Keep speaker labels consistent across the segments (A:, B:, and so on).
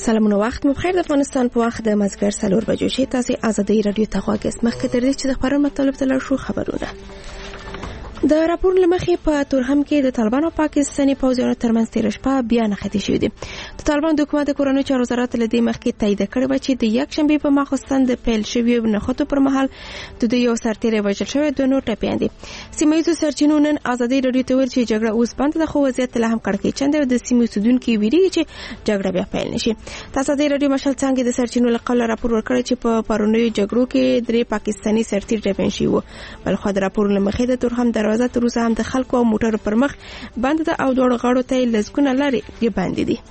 A: سلامونه وخت مو بخیر. د افغانستان په وخت د مازیګر 4 بجو شي. تاسو ازادي رادیو ته غواړئ مخکې تر دې چې د خبرونو مطلب ته لاړ شو. خبرونه د راپور لمخې په تورخم کې د طالبانو او پاکستاني پوځیانو ترمنځ تیر شپه بیا نښتې شوې دي. د طالبانو د حکومت د کورنیو چارو وزارت له دې مخکې تایید کړی و چې د یک شنبه په ماخوستن د پیل شوی نښتو پر مهال د یو سرتیری وژل شوی د نور ټپیان دي. سیمایي سرچینو نن ازادي رادیو ته ویل چې جګړه اوس بند ده، خو وضعیت لا هم کړکېچن دی او د سیمې اوسیدونکو ویریږي چې جګړه بیا پیل نشي. تاسو د رادیو مشال څنګه د سرچینو له قوله راپور ورکړی چې په پرونیو جګړو کې 3 پاکستاني سرتیر ټپیان شوي وو. بل خو د راپور لمخې د تورخم دروازه تر اوسه هم د خلکو او موټر پر مخ بند ده او دوړ غاړو ته لزګونه لارې بند دي.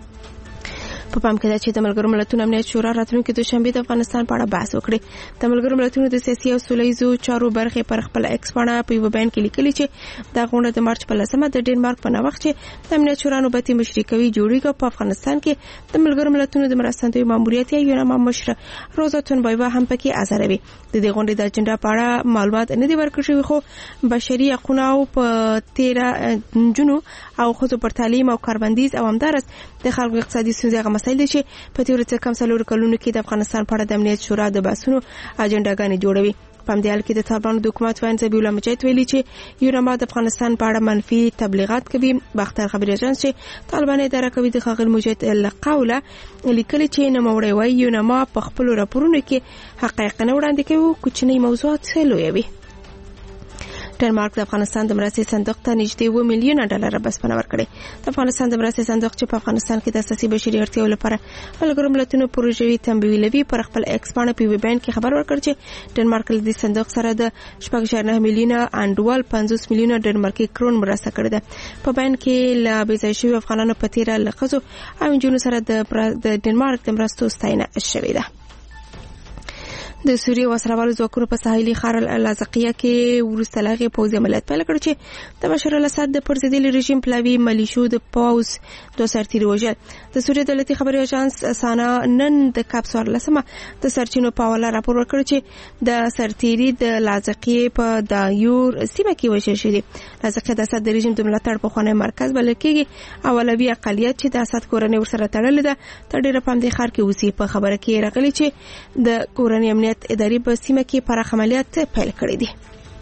A: په پام کې ده چې د ملګرو ملتونو امنیت شورا راتلونکي دوشنبه د افغانستان په اړه بحث وکړي. د ملګرو ملتونو د سیاسي او سولهییزو چارو برخې پر خپل ایکس باندې په یو بیان کې لیکلي چې د غونډه د مارچ په 10مه د ډنمارک په نوښت چې د امنیت شورا نوبتي مشرکوي جوړیږي په افغانستان کې د ملګرو ملتونو د مرستندوی ماموریت یا یونما مشر روزا تونبایوا هم پکې حاضروي. د دې غونډې د اجنډا په اړه معلومات نه دي ورکړل، خو بشري حقوق او په 13 جنو او خصوصا پر تعلیم او کاربندیز او همدارس د خلکو اقتصادي ستونزې مسایل دي چې په تیر څه کم 4 کلونو کې د افغانستان په اړه د امنیت شورا د بحثونو اجنډاګانې جوړوي. په همدې حال کې د طالبانو د حکومت وایي زبیح الله مجاهد ویلي چې یونما د افغانستان په اړه منفي تبلیغات کوي. باختر خبري اژانس چې طالبان اداره کوي د خاغل مجاهد له قوله لیکلي چې نوموړی وایي یونما په خپل راپورونو کې حقایق نه وړاندې کوي، کوچنی موضوعات سلوي. ډنمارک د افغانستان د مرستې صندوق ته نږدې 2 میلیون ډالر بسپنه ورکړي. د افغانستان د مرستې صندوق چې په افغانستان کې د اساسي بشري اړتیاو لپاره ملګرو ملتونو پروژوي تمویلوي پر خپل ایکس باندې په بیان کې خبر ورکړ چې ډنمارک له دې صندوق سره د 6.9 میلیونه انډوال 50 میلیونه ډنمارکي کرون مرسته کړې ده. په بیان کې لا بيځای شوی افغانانو په تیر لخصو او جنونو سره د ډنمارک د مرستو ستاینه شوې ده. د سوریې وسروالو ځواکونو په ساحلي ښار اللاذقیه کې وروسته له هغې پوځي عملیات پیل کړ چې د بشار الاسد د پرضدي رژیم پلاوي ملیشو د پوځ 2 سرتیري وژل. د سوریې دولتي خبري اژانس سانا نن د کاپ 14 د سرچینو په حواله راپور ورکړ چې د سرتیري د لاذقیه په دایور سیمه کې وژل شوی. لاذقیه د اسد د رژیم د ملاتړ په خونه مرکز بلل کېږي. اولوي اقلیت چې د اسد کورنۍ ورسره تړلې ده تر ډیره په دې ښار کې اوسي. په خبره کې راغلي چې د کورنۍ امنیت اداري په سیمه کې پراخ عملیات پیل کړي دي.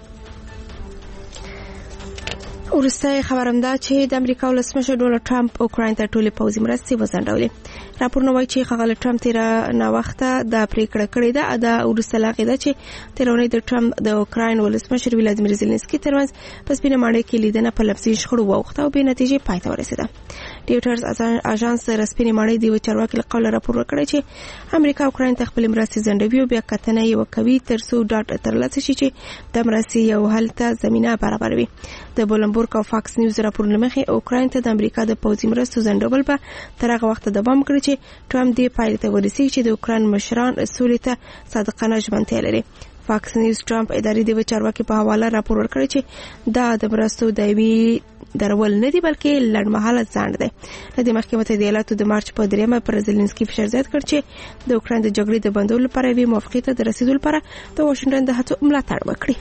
A: وروسته خبرم ده چې د امریکا ولسمشر ډونالډ ټرمپ اوکراین ته ټولې پوځي مرستې وځنډولې. راپورونه وایي چې خغل ټرمپ تیر نه وخته د پریکړه کړې ده د وروسته لاغې ده چې تیرونی د ټرمپ د اوکراین ولسمشر ولادیمیر زيلنسکي ترمنځ په سپینه ماڼۍ کې لیدنه په لفظي شخړو ووخته او به نتیجې پای ته ورسېده. ډیوټرز اژانس د رسپینې ماڼۍ دی چارواکي له قوله راپور ورکړی چې امریکا اوکراین ته خپل مرستې ځنډوي او بیا کتنه یې وکوي ترڅو ډاټ ترلاسه شي چې د مرستې یو حل ته زمينه برابروي. د بولنبورګ او فاکس نیوز راپورونه مخې اوکراین ته د امریکا د پوځي مرستو ځنډول به تر هغه وخت دوام کوي چې ټرمپ دې پایله ته ورسیږي چې د اوکراین مشران سولې ته صادقانه ژمنتیا لري. فاکس نیوز ټرمپ اداري دی چارواکي په حواله راپور ورکړی چې دا د مرستو دایوي درول نه دی بلکې لړمحاله ځانډ دی. د مخکې متحده ایالاتو د مارچ په 3مه پر زيلنسکي فشار زیات کړ چې د اوکراین د جګړې د بندولو لپاره وی موافقه ته د رسیدو لپاره د واشنگټن د هڅو ملاتړ وکړي.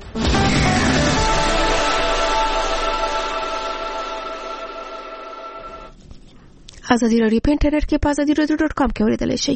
A: ازادي رادیو په انټرنیټ کې په azadiradio.com کې اوریدلای شئ.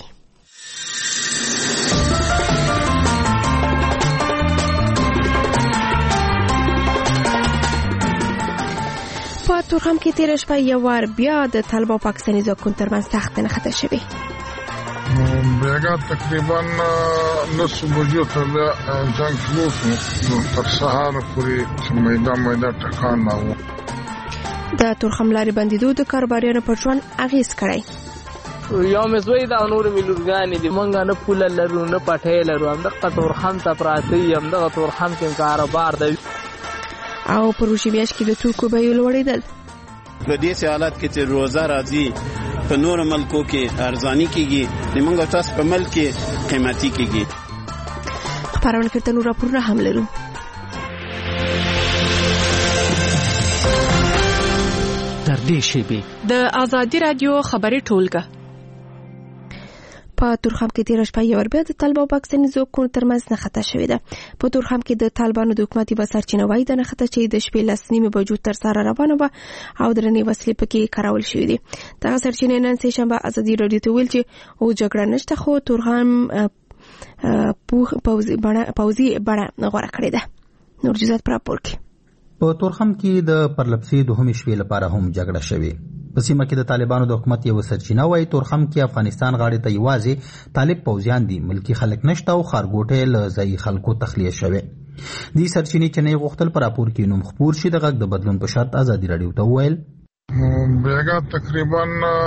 A: په تورخم کې تیر شپه یو وار بیا د طالب او پاکستاني ځواکونو ترمنځ سخت نښته شوې.
B: بیګا تقریبا 9 بجو ته جنگ شروع شو تر سهار پورې میدان ټکان نه و.
A: د تورخم لارې بندیدو د کاروباریانو پر ژوند اغیز کړی.
C: یو مزوی دا نور ملورګان دي مونږ نه پوله لرو نه پټه لرو هم د تورخم ته پراتی هم د تورخم کې کاروبار دی
A: او پروژې بیاش کې د توکو بیې لوړېدل.
D: په دې حالت کې چې روزه راځي په نور ملکو کې ارزاني کېږي د موږ تاسو په ملک کې قیمتي کېږي.
A: خبرونه کې نور راپورونه هم لرو.
E: تر دې شی به
F: د ازادي رادیو خبري ټولګه
A: په تورخم کې تیر شپه یو بیا د طالبانو او پاکستاني ځواکونو ترمنځ نښته شوې ده. په تورخم کې د طالبانو د حکومتي بسرچینه وایي د نښته چې د شپې 10:30 بجو تر سره روانه وه او درنې وسلې پکې کارول شوې دي. دغه سرچینې نن سه شنبه ازادي راډیو ته ویل چې او جګړه نشته خو تورخم پوځي بڼه غوره کړې ده. نور جزات پر راپور کې
E: په تورخم کې د پرلپسې دوهمې شپې لپاره هم جګړه شوې. په سیمه کې د طالبانو د حکومت یو سرچینه وایي تورخم کې افغانستان غاړې ته یوازې طالب پوځیان دي، ملکی خلک نشته او خارګوټې له ځایي خلکو تخلیه شوې. دې سرچینې چې نه غوښتل پر راپور کې نوم خپور شي د غږ د بدلون په شرط ازادي راډیو ته وویل
B: بیګا تقریبا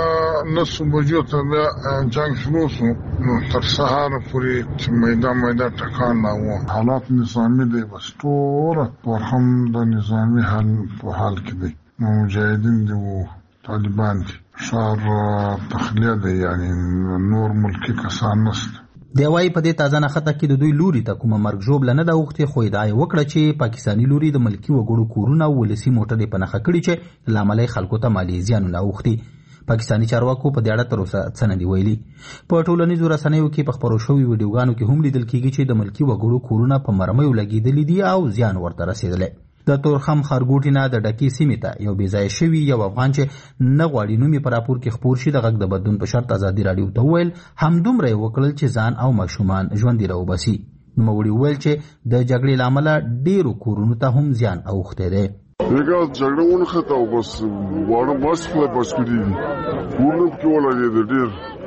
B: 9 بجو ته جنگ شروع شو تر سهار پورې میدان ټکان نه و. حالات نظامی دی بس ټول تورخم د نظامی حال په حال کې دی. مجاهدین دی او طالبان دي. شهر تخلیه دی یعنی نور ملکی کسان نشته.
E: دی وايي په دې تازه نښته کې د دوی لوري ته کومه مرګ ژوبله نه ده اوښتې، خو ادعا یې وکړه چې پاکستاني لوري د ملکي وګړو کورونه او ولسي موټرې په نښه کړي چې له امله یې خلکو ته مالي زیانونه اوښتي. پاکستاني چارواکو په دې اړه تر اوسه څه نه دي ویلي. په ټولنیزو رسنیو کې په خپرو شوي ویډیوګانو کې هم لیدل کېږي چې د ملکي وګړو کورونه په مرمیو لګېدلي دي او زیان ورته رسېدلی. د تورخم خارګوټي نه د ډکې سیمې ته یو بېځایه شوي یو افغان چې نه غواړي نوم یې په راپور کې خپور شي د غږ د بدلون په شرط ازادي راډیو ته وویل همدومره یې وکړل چې ځان او ماشومان ژوندي راوباسي. نوموړي وویل چې د جګړې له امله ډېرو کورونو ته هم زیان اوښتی دی.
F: دیگه جګړه ونښته او بس واړه بس خدای بس کړي دي کورونه پکې ولګېده ډېر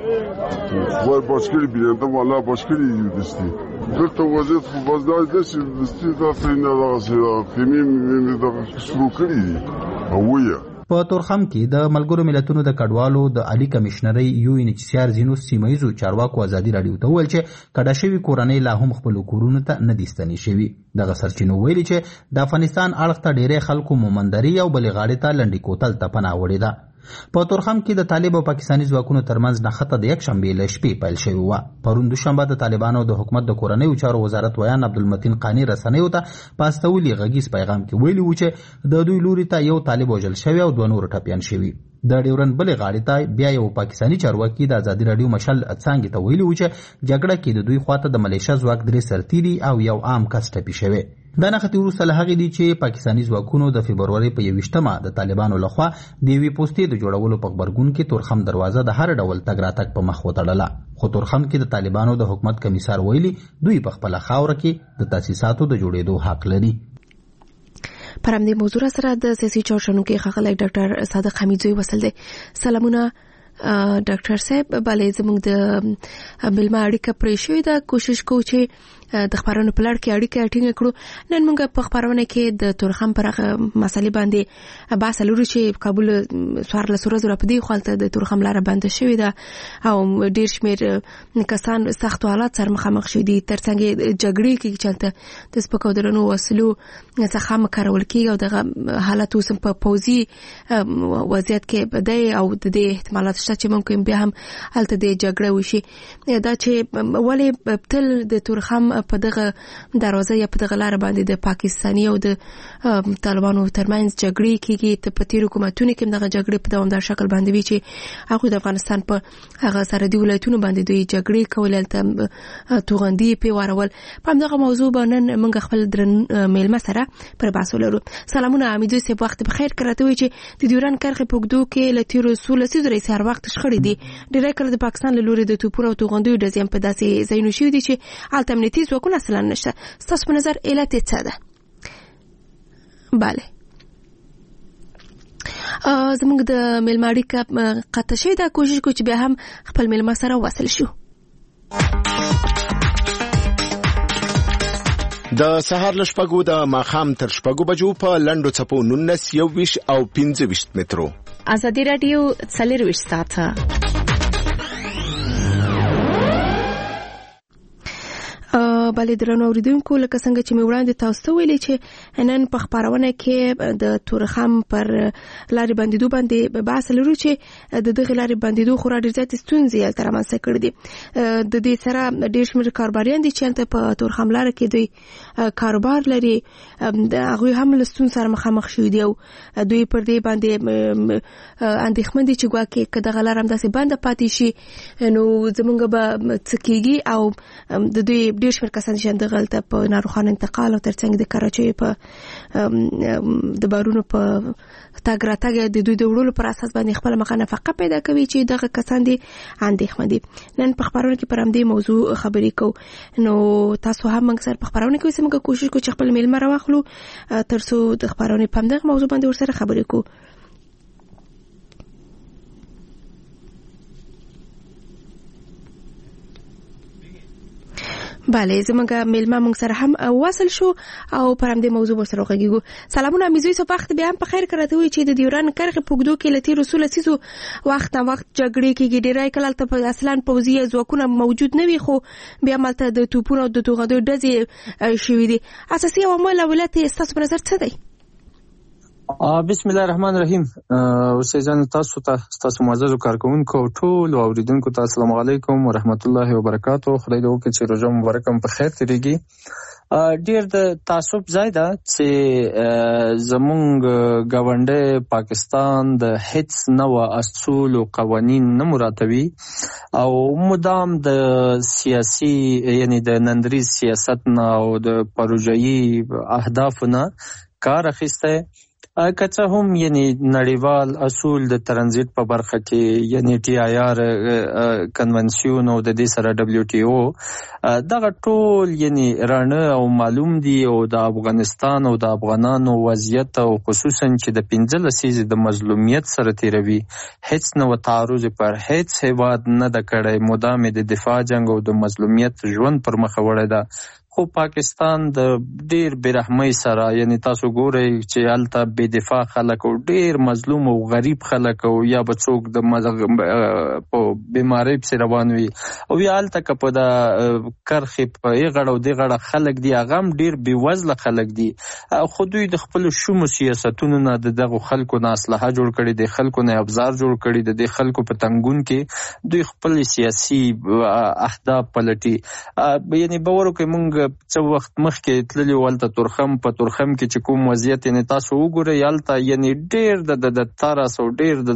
F: خدای بس کړي بیننده والا بس کړي دي دستي دلته وضعیت خو بس دا داسې دستي دا ترېنه دغسې خیمې مې دغه شروع کړي دي او ویه.
E: په تورخم کې د ملګرو ملتونو د کډوالو د عالی کمشنرۍ UNHCR ځینو سیمهیزو چارواکو ازادي راډیو ته وویل چې کډه شوي کورنۍ لا هم خپلو کورونو ته نه دي ستنې شوي. دغه سرچینو ویلي چې د افغانستان اړخ ته ډېری خلکو مومندري او بلې غاړې ته لنډي کوتل ته پناه وړې ده. په تورخم کې د طالب او پاکستاني ځواکونو ترمنځ نښته د یکشنبې له شپې پیل شوې وه. پرون دوشنبه د طالبانو د حکومت د کورنیو چارو وزارت ویان عبدالمتین قانی رسنیو ته په استولي غږیز پیغام کې ویلي و چې د دوی لوري ته یو طالب وژل شوی او 2 نور ټپیان شوي. د ډیورن بلې غاړې ته بیا یو پاکستاني چارواکي د ازادي راډیو مشل څانګې ته ویلي و چې جګړه کې د دوی خواته د ملیشه ځواک 3 سرتیري او یو عام کس ټپي شوی. دا نښتې وروسته له هغې دي چې پاکستاني ځواکونو د فبرورۍ په 21مه د طالبانو لخوا د یوې پوستې د جوړولو په غبرګون کې تورخم دروازه د هر ډول تګ راتګ په مخ وتړله. خو تورخم کې د طالبانو د حکومت کمیسار ویلي دوی په خپله خاوره کې د تاسیساتو د جوړېدو حق لري.
A: پر همدې موضوع سره د سیاسي چارشنونکو ښاغلی ډاکټر صادق حمیدزوی وصل دی. سلامونه ډاکټر صاحب. بلې زموږ د ملما اړیکه پرې شوې ده. کوشش کوو چې د خبرونو په لړ کې اړیکه ټینګه کړو. نن موږ په خبرونه کې د تورخم پر مسلې باندې بحث لرو چې کابل 14 ورځې په دې خالته د تورخم لاره بنده شوې ده او ډېر شمېر کسان سخت حالات سره مخامخ شوي دي. ترڅنګ جګړې کې چې د سپکو درنو وسلو څخه کارول کېږي او دغه حالت اوس په پوځي وضعیت کې دی او د دې احتمالات شته چې ممکن بیا هم هلته د جګړه وشي. دا چې ولې تل د تورخم په دغه دروازه یا په دغه لار باندې د پاکستاني او د طالبانو ترمنځ جګړې کېږي. په تیر حکومتونو کې دغه جګړې په دوامدار شکل باندې وي چې هغوی د افغانستان په هغه سرحدي ولایتونو باندې دوی جګړې کولې، هلته توغندي پې وارول. په همدغه موضوع باندې نن موږ خپل درن میلمه سره پر بحث ولرو. سلامونه حمیدزوی صاحب، وخت بخیر. که راته وایي چې د ډیورنډ کرښې په اوږدو کې له تېرو 16 لسیزو راهیسې هر وخت شخړې دي. ډېری کله د پاکستان له لورې د توپونو او توغندیو ډزې هم په داسې ځایونو شوي دي چې هلته امنیتي ځواکونه اصلا نشته. ستاسو په نظر علت یې څه ده؟ بله، زموږ د میلمه اړیکه قطع شوې ده. کوشش کوو چې بیا هم خپل میلمه سره وصل شو.
G: د سهار له 6 د ماښام تر 6 بجو په لنډو څپو 19 21 او 25 مترو.
H: ازادي راډیو 24 ساعته.
A: بلې درنو اوریدونکو لکه څنګه چې مې وړاندې تاسو ته ویلي چې نن په خپرونه کې د تورخم پر لارې بندیدو باندې بحث لرو چې د دغه لارې بندیدو خورا ډېر زیاتې ستونزې هلته رامنځته کړي دي. د دې سره ډېر شمېر کاروباریان دي چې هلته په تورخم لاره کې دوی کاروبار لري، هغوی هم له ستونزو سره مخامخ شوي دي او دوی پر دې باندې اندېښمن دي چې ګواکې که دغه لاره همداسې بنده پاتې شي نو زموږ به څه کېږي. او د دوی ډېر شمېر کسان چې دغلته په ناروغانو انتقال او ترڅنګ د کراچۍ په د بارونو په تګ راتګ د دوی د وړلو پر اساس باندې خپله مخه نفقه پیدا کوي چې دغه کسان دي اندېښمن دي. نن په خپرونه کې پر همدې موضوع خبرې کوو، نو تاسو هم موږ سره په خپرونه کې اوسئ. موږ کوشش کوو چې خپل میلمه راواخلو تر څو د خپرونې په همدغه موضوع باندې ورسره خبرې کوو. بله، زموږ میلمه موږ سره هم وصل شو او پر همدې موضوع ورسره وغږیږو. سلامونه امیزوی صبح وخت بیا هم په خیر کراته وي چې د ډیورند کرښې په اوږدو کې له تېرو څو لسیزو وخت نه وخت جګړې کېږي. ډېری کله هلته اصلا پوځي ځواکونه موجود نه وي، خو بیا هم هلته د توپونو او د توغندیو ډزې شوي دي. اساسي عوامل او علت یې ستاسو په نظر څه دی؟
I: بسم الله الرحمن الرحیم. اوسېزان تاسو ته ستاسو معززو کارکونکو او ټول اوریدونکو ته السلام علیکم ورحمت الله وبرکاتو. خدای دې وکړي چې روژه مبارکه په خیر تیریږي. ډیر د تعصب ځای ده چې زمونږ ګاونډی پاکستان د هیڅ نوع اصول او قوانین نه مراعاتوي او مدام د سیاسي یعنی د نندریز سیاست نه او د پروژایي اهدافو نه کار اخیسته. که څه هم یعنی نړیوال اصول د ترانزیت په برخه کې یعنی ټي آی آر کنونسیون او د دې سره دبليو ټي او دغه ټول یعنی رانه او معلوم دي او د افغانستان او د افغانانو وضعیت او خصوصا چې د 15 لسیزې د مظلومیت سره تیروي هیڅ نو تعرض پر هیڅ هیواد نه د کړي مدام د دفاع جنگ او د مظلومیت ژوند پر مخ وړي ده. خو پاکستان د ډیر برحمۍ سره یعنی تاسو ګورئ چې هلته بې دفاع خلک او ډیر مظلوم او غریب خلک او یا به څوک د په بیماری پسې روان وي او یا هلته که په د کرښې په یې غړه او دې غړه خلک دي هغه هم ډیر بې وزله خلک دي. خو دوی د خپلو شومو سیاستونو نه د دغو خلکو نه اسلحه جوړ کړي، د خلکو نه ابزار جوړ کړي، د دې خلکو په تنګون کې دوی خپل سیاسي اهداف پلټي. یعنی باور وکړئ موږ څه وخت مخکې تللي ولته تورخم په تورخم کې چې کوم وضعیت یعنی تاسو وګورئ هلته یعنی ډېر د ترس او ډېر د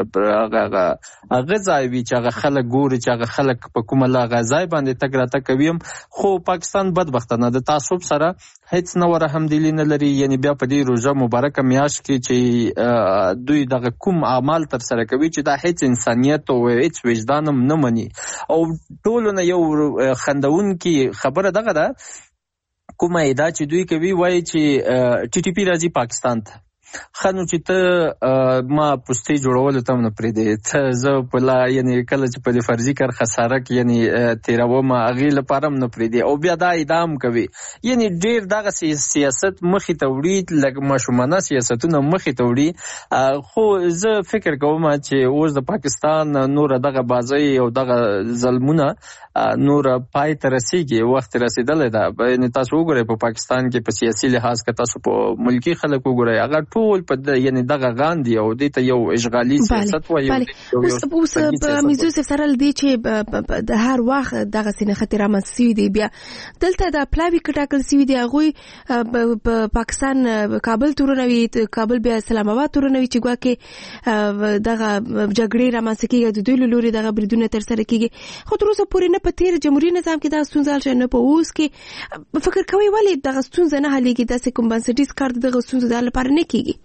I: هغه ځای وي چې هغه خلک ګوري چې هغه خلک په کومه هغه ځای باندې تګ راتګ کوي. خو پاکستان بدبختانه د تعصب سره هیڅ نوع رحمدلي نه لري. یعنی بیا په دې روژه مبارکه میاشت کې چې دوی دغه کوم اعمال ترسره کوي چې دا هیڅ انسانیت او هیڅ وجدان هم نه مني او ټولو نه یو خندونکي خبره دغه ده کومه دا چې دوی کوي وایي چې ټي ټي پی راځي پاکستان ته. خنو چې ته ما پوسټي جوړول ته نه پریدې ته زه په لا یعنی کله چې په دې فرضي کار خساره کې یعنی تیرو ما اغه لپاره نه پریدې او بیا دا ادام کوي. یعنی ډیر دغه سیاست مخې ته وړي لکه مشومانه سیاستونه مخې ته وړي. خو زه فکر کوم چې اوس د پاکستان نور دغه بازي او دغه ظلمونه نور پای ته رسیږي، وخت رسیدلی ده. یعنی تاسو وګورئ په پاکستان کې په سیاسي لحاظ کې تاسو په ملکی خلک وګورئ هغه ټول په یعنی دغه غاندي او دې ته یو اشغالي سیاست وایي.
A: اوس میزو سره لدی چې د هر وخت دغه سینه خطر رامنځته دي. بیا دلته د پلاوی کټاکل سوي دي هغه په پاکستان کابل تورنوي، کابل بیا اسلام آباد تورنوي چې ګواکې دغه جګړې رامنځته کیږي د دوی لوري دغه بریدونه تر سره کیږي. خو تر اوسه پورې نه په تیر جمهوریت نظام کې دا ستونزه شته نه په اوس کې. فکر کوي ولې دغه ستونزه نه حلېږي؟ داسې کوم بنسټیز کار دغه ستونزه د حل لپاره نه کیږي؟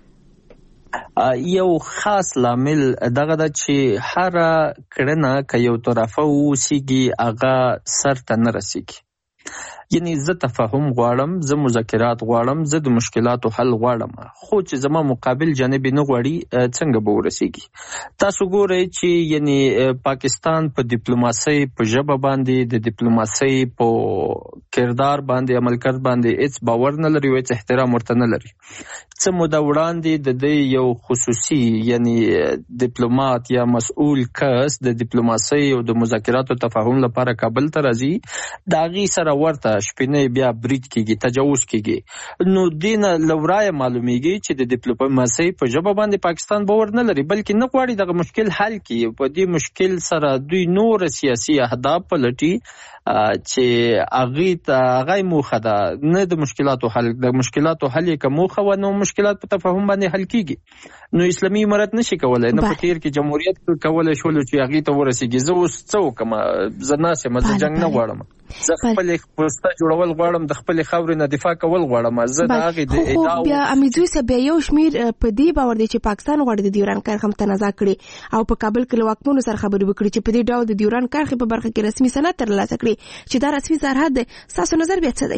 I: یو خاص لامل دغه ده چې هر کړنه که یو طرفه وسیږي هغه سر ته نه رسیږي. یعنی زه تفاهم غواړم، زه مذاکرات غواړم، زه د مشکلاتو حل غواړم، خو چې زما مقابل جانب نه غواړي څنګه به ورسیږي؟ تاسو ګورئ چې یعنی پاکستان په ډیپلوماسۍ په ژبه باندې د ډیپلوماسۍ په کردار باندې عملکرد باندې هیڅ باور نه لري او هیڅ احترام ورته نه لري. څه موده وړاندې د دې یو خصوصي یعنی ډیپلومات یا مسؤل کس د ډیپلوماسۍ او د مذاکراتو تفاهم لپاره کابل ته راځي، د هغې سره سره ورته شپینې بیا برید کیږي، تجاوز کیږي. نو دینه لورای معلومیږي چې د ډیپلوماسي په ژبه باندې پاکستان باور نه لري، بلکې نه غواړي دغه مشکل حل کړي. په دې مشکل سره دوی نور سیاسي اهداف پلټي چې هغه موخه ده نه د مشکلاتو حل. د مشکلاتو حل یې که موخه و، نو مشکلات په تفاهم باندې حل کیږي. نو اسلامي امارت نشي کولای، نه په تیر کې جمهوریت کولای شول چې هغه ته ورسیږي. زه اوس څه وکم؟ زه ناسم، زه جنگ نه غواړم، زه خپل پوسټه جوړول غواړم، د خپل خاورې نه دفاع کول غواړم. زه د هغه د ادعا
A: بیا امیدوي سه بیا یو شمیر په دې باور دي چې پاکستان غواړي د ډیوران کرښه متنازع کړي او په کابل کې له واکمنو سره خبرې وکړي چې په دې ډول د ډیوران کرښې په برخه کې رسمي سند ترلاسه کړي چې دا رسمي سرحد دی. تاسو نظر بیا څه دی؟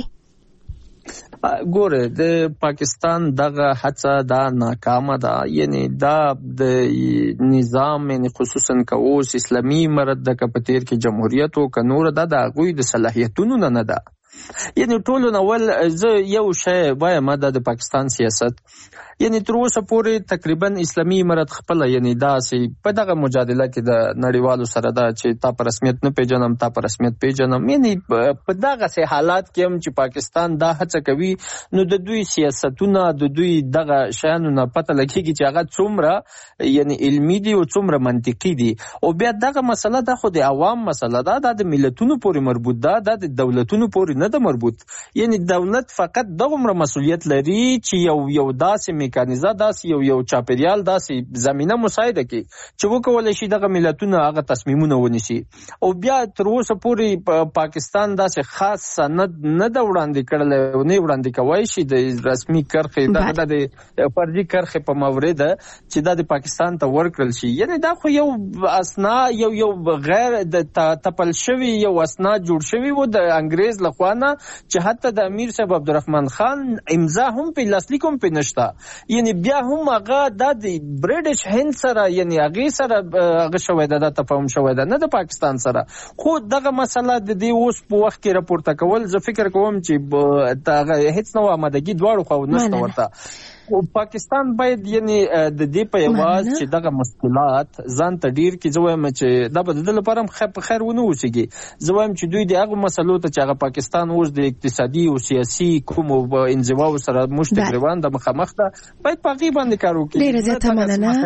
I: ګوره، د پاکستان دغه هڅه دا ناکامه ده. یعنی دا د نظام، یعنی خصوصا که اوس اسلامي امارت د کپتیر کې جمهوریت او که نور دا د هغوی د صلاحیتونو نه ده. یعنی ټولو نول زه یو شی وایم، دا د پاکستان سیاست یعنی تر اوسه پورې تقریبا اسلامي امارت خپل یعنی داسې په دغه مجادله کې د نړیوالو سره دا چې تا په رسمیت نه پیژنم، تا په رسمیت پیژنم، یعنی په دغه سه حالات کې هم چې پاکستان دا هڅه کوي، نو د دوی سیاستونه د دوی دغه شیانو نه پته لګیږي چې هغه څومره یعنی علمي دي او څومره منطقي دي. او بیا دغه مسله ده خو د عوام مسله ده، د ملتونو پورې مربوط ده، د دولتونو پورې نه ده مربوط. یعنی دولت فقط دغه مسؤلیت لري چې یو داسې میکانیزه، داسې یو چاپیریال، داسې زمینه مساعده کړي چې وکولای شي دغه ملتونه هغه تصمیمونه ونیسي. او بیا تر اوسه پورې پاکستان داسې خاص سند نه ده وړاندې کړلی او نه وړاندې کوي شي د رسمي کرښې، دغه د فرضي کرښې په مورد چې دا د پاکستان ته ورکړل شي. یعنی دا خو یو اسنا یو غیر د تپل شوی یو اسناد جوړ شوی و د انګریز لخوا نه، چې حتی د امیر صاحب عبدالرحمن خان امضا هم په لاسلیک هم په نشته. یعنی بیا هم هغه د برټش هند سره یعنی هغه سره هغه شوی ده، د تفاهم شوی ده، نه د پاکستان سره. خو دغه مسله د دې اوس په وخت کې راپورته کول، زه فکر کوم چې دغه هیڅ نوع آمادګي دواړو خو نشته ورته. پاکستان باید یعنی د دې په یواز چې دغه مشکلات ځان ته ډیر کې، زه وایم چې دا به د دې لپاره هم په خیر ونه اوسېږي. زه وایم چې دوی د هغه مسلو ته چې هغه پاکستان اوس د اقتصادي او سیاسي کومو انزواو سره مشت روان د مخامخ ده، باید په هغې باندې کار وکړي.
A: ډېره زیاته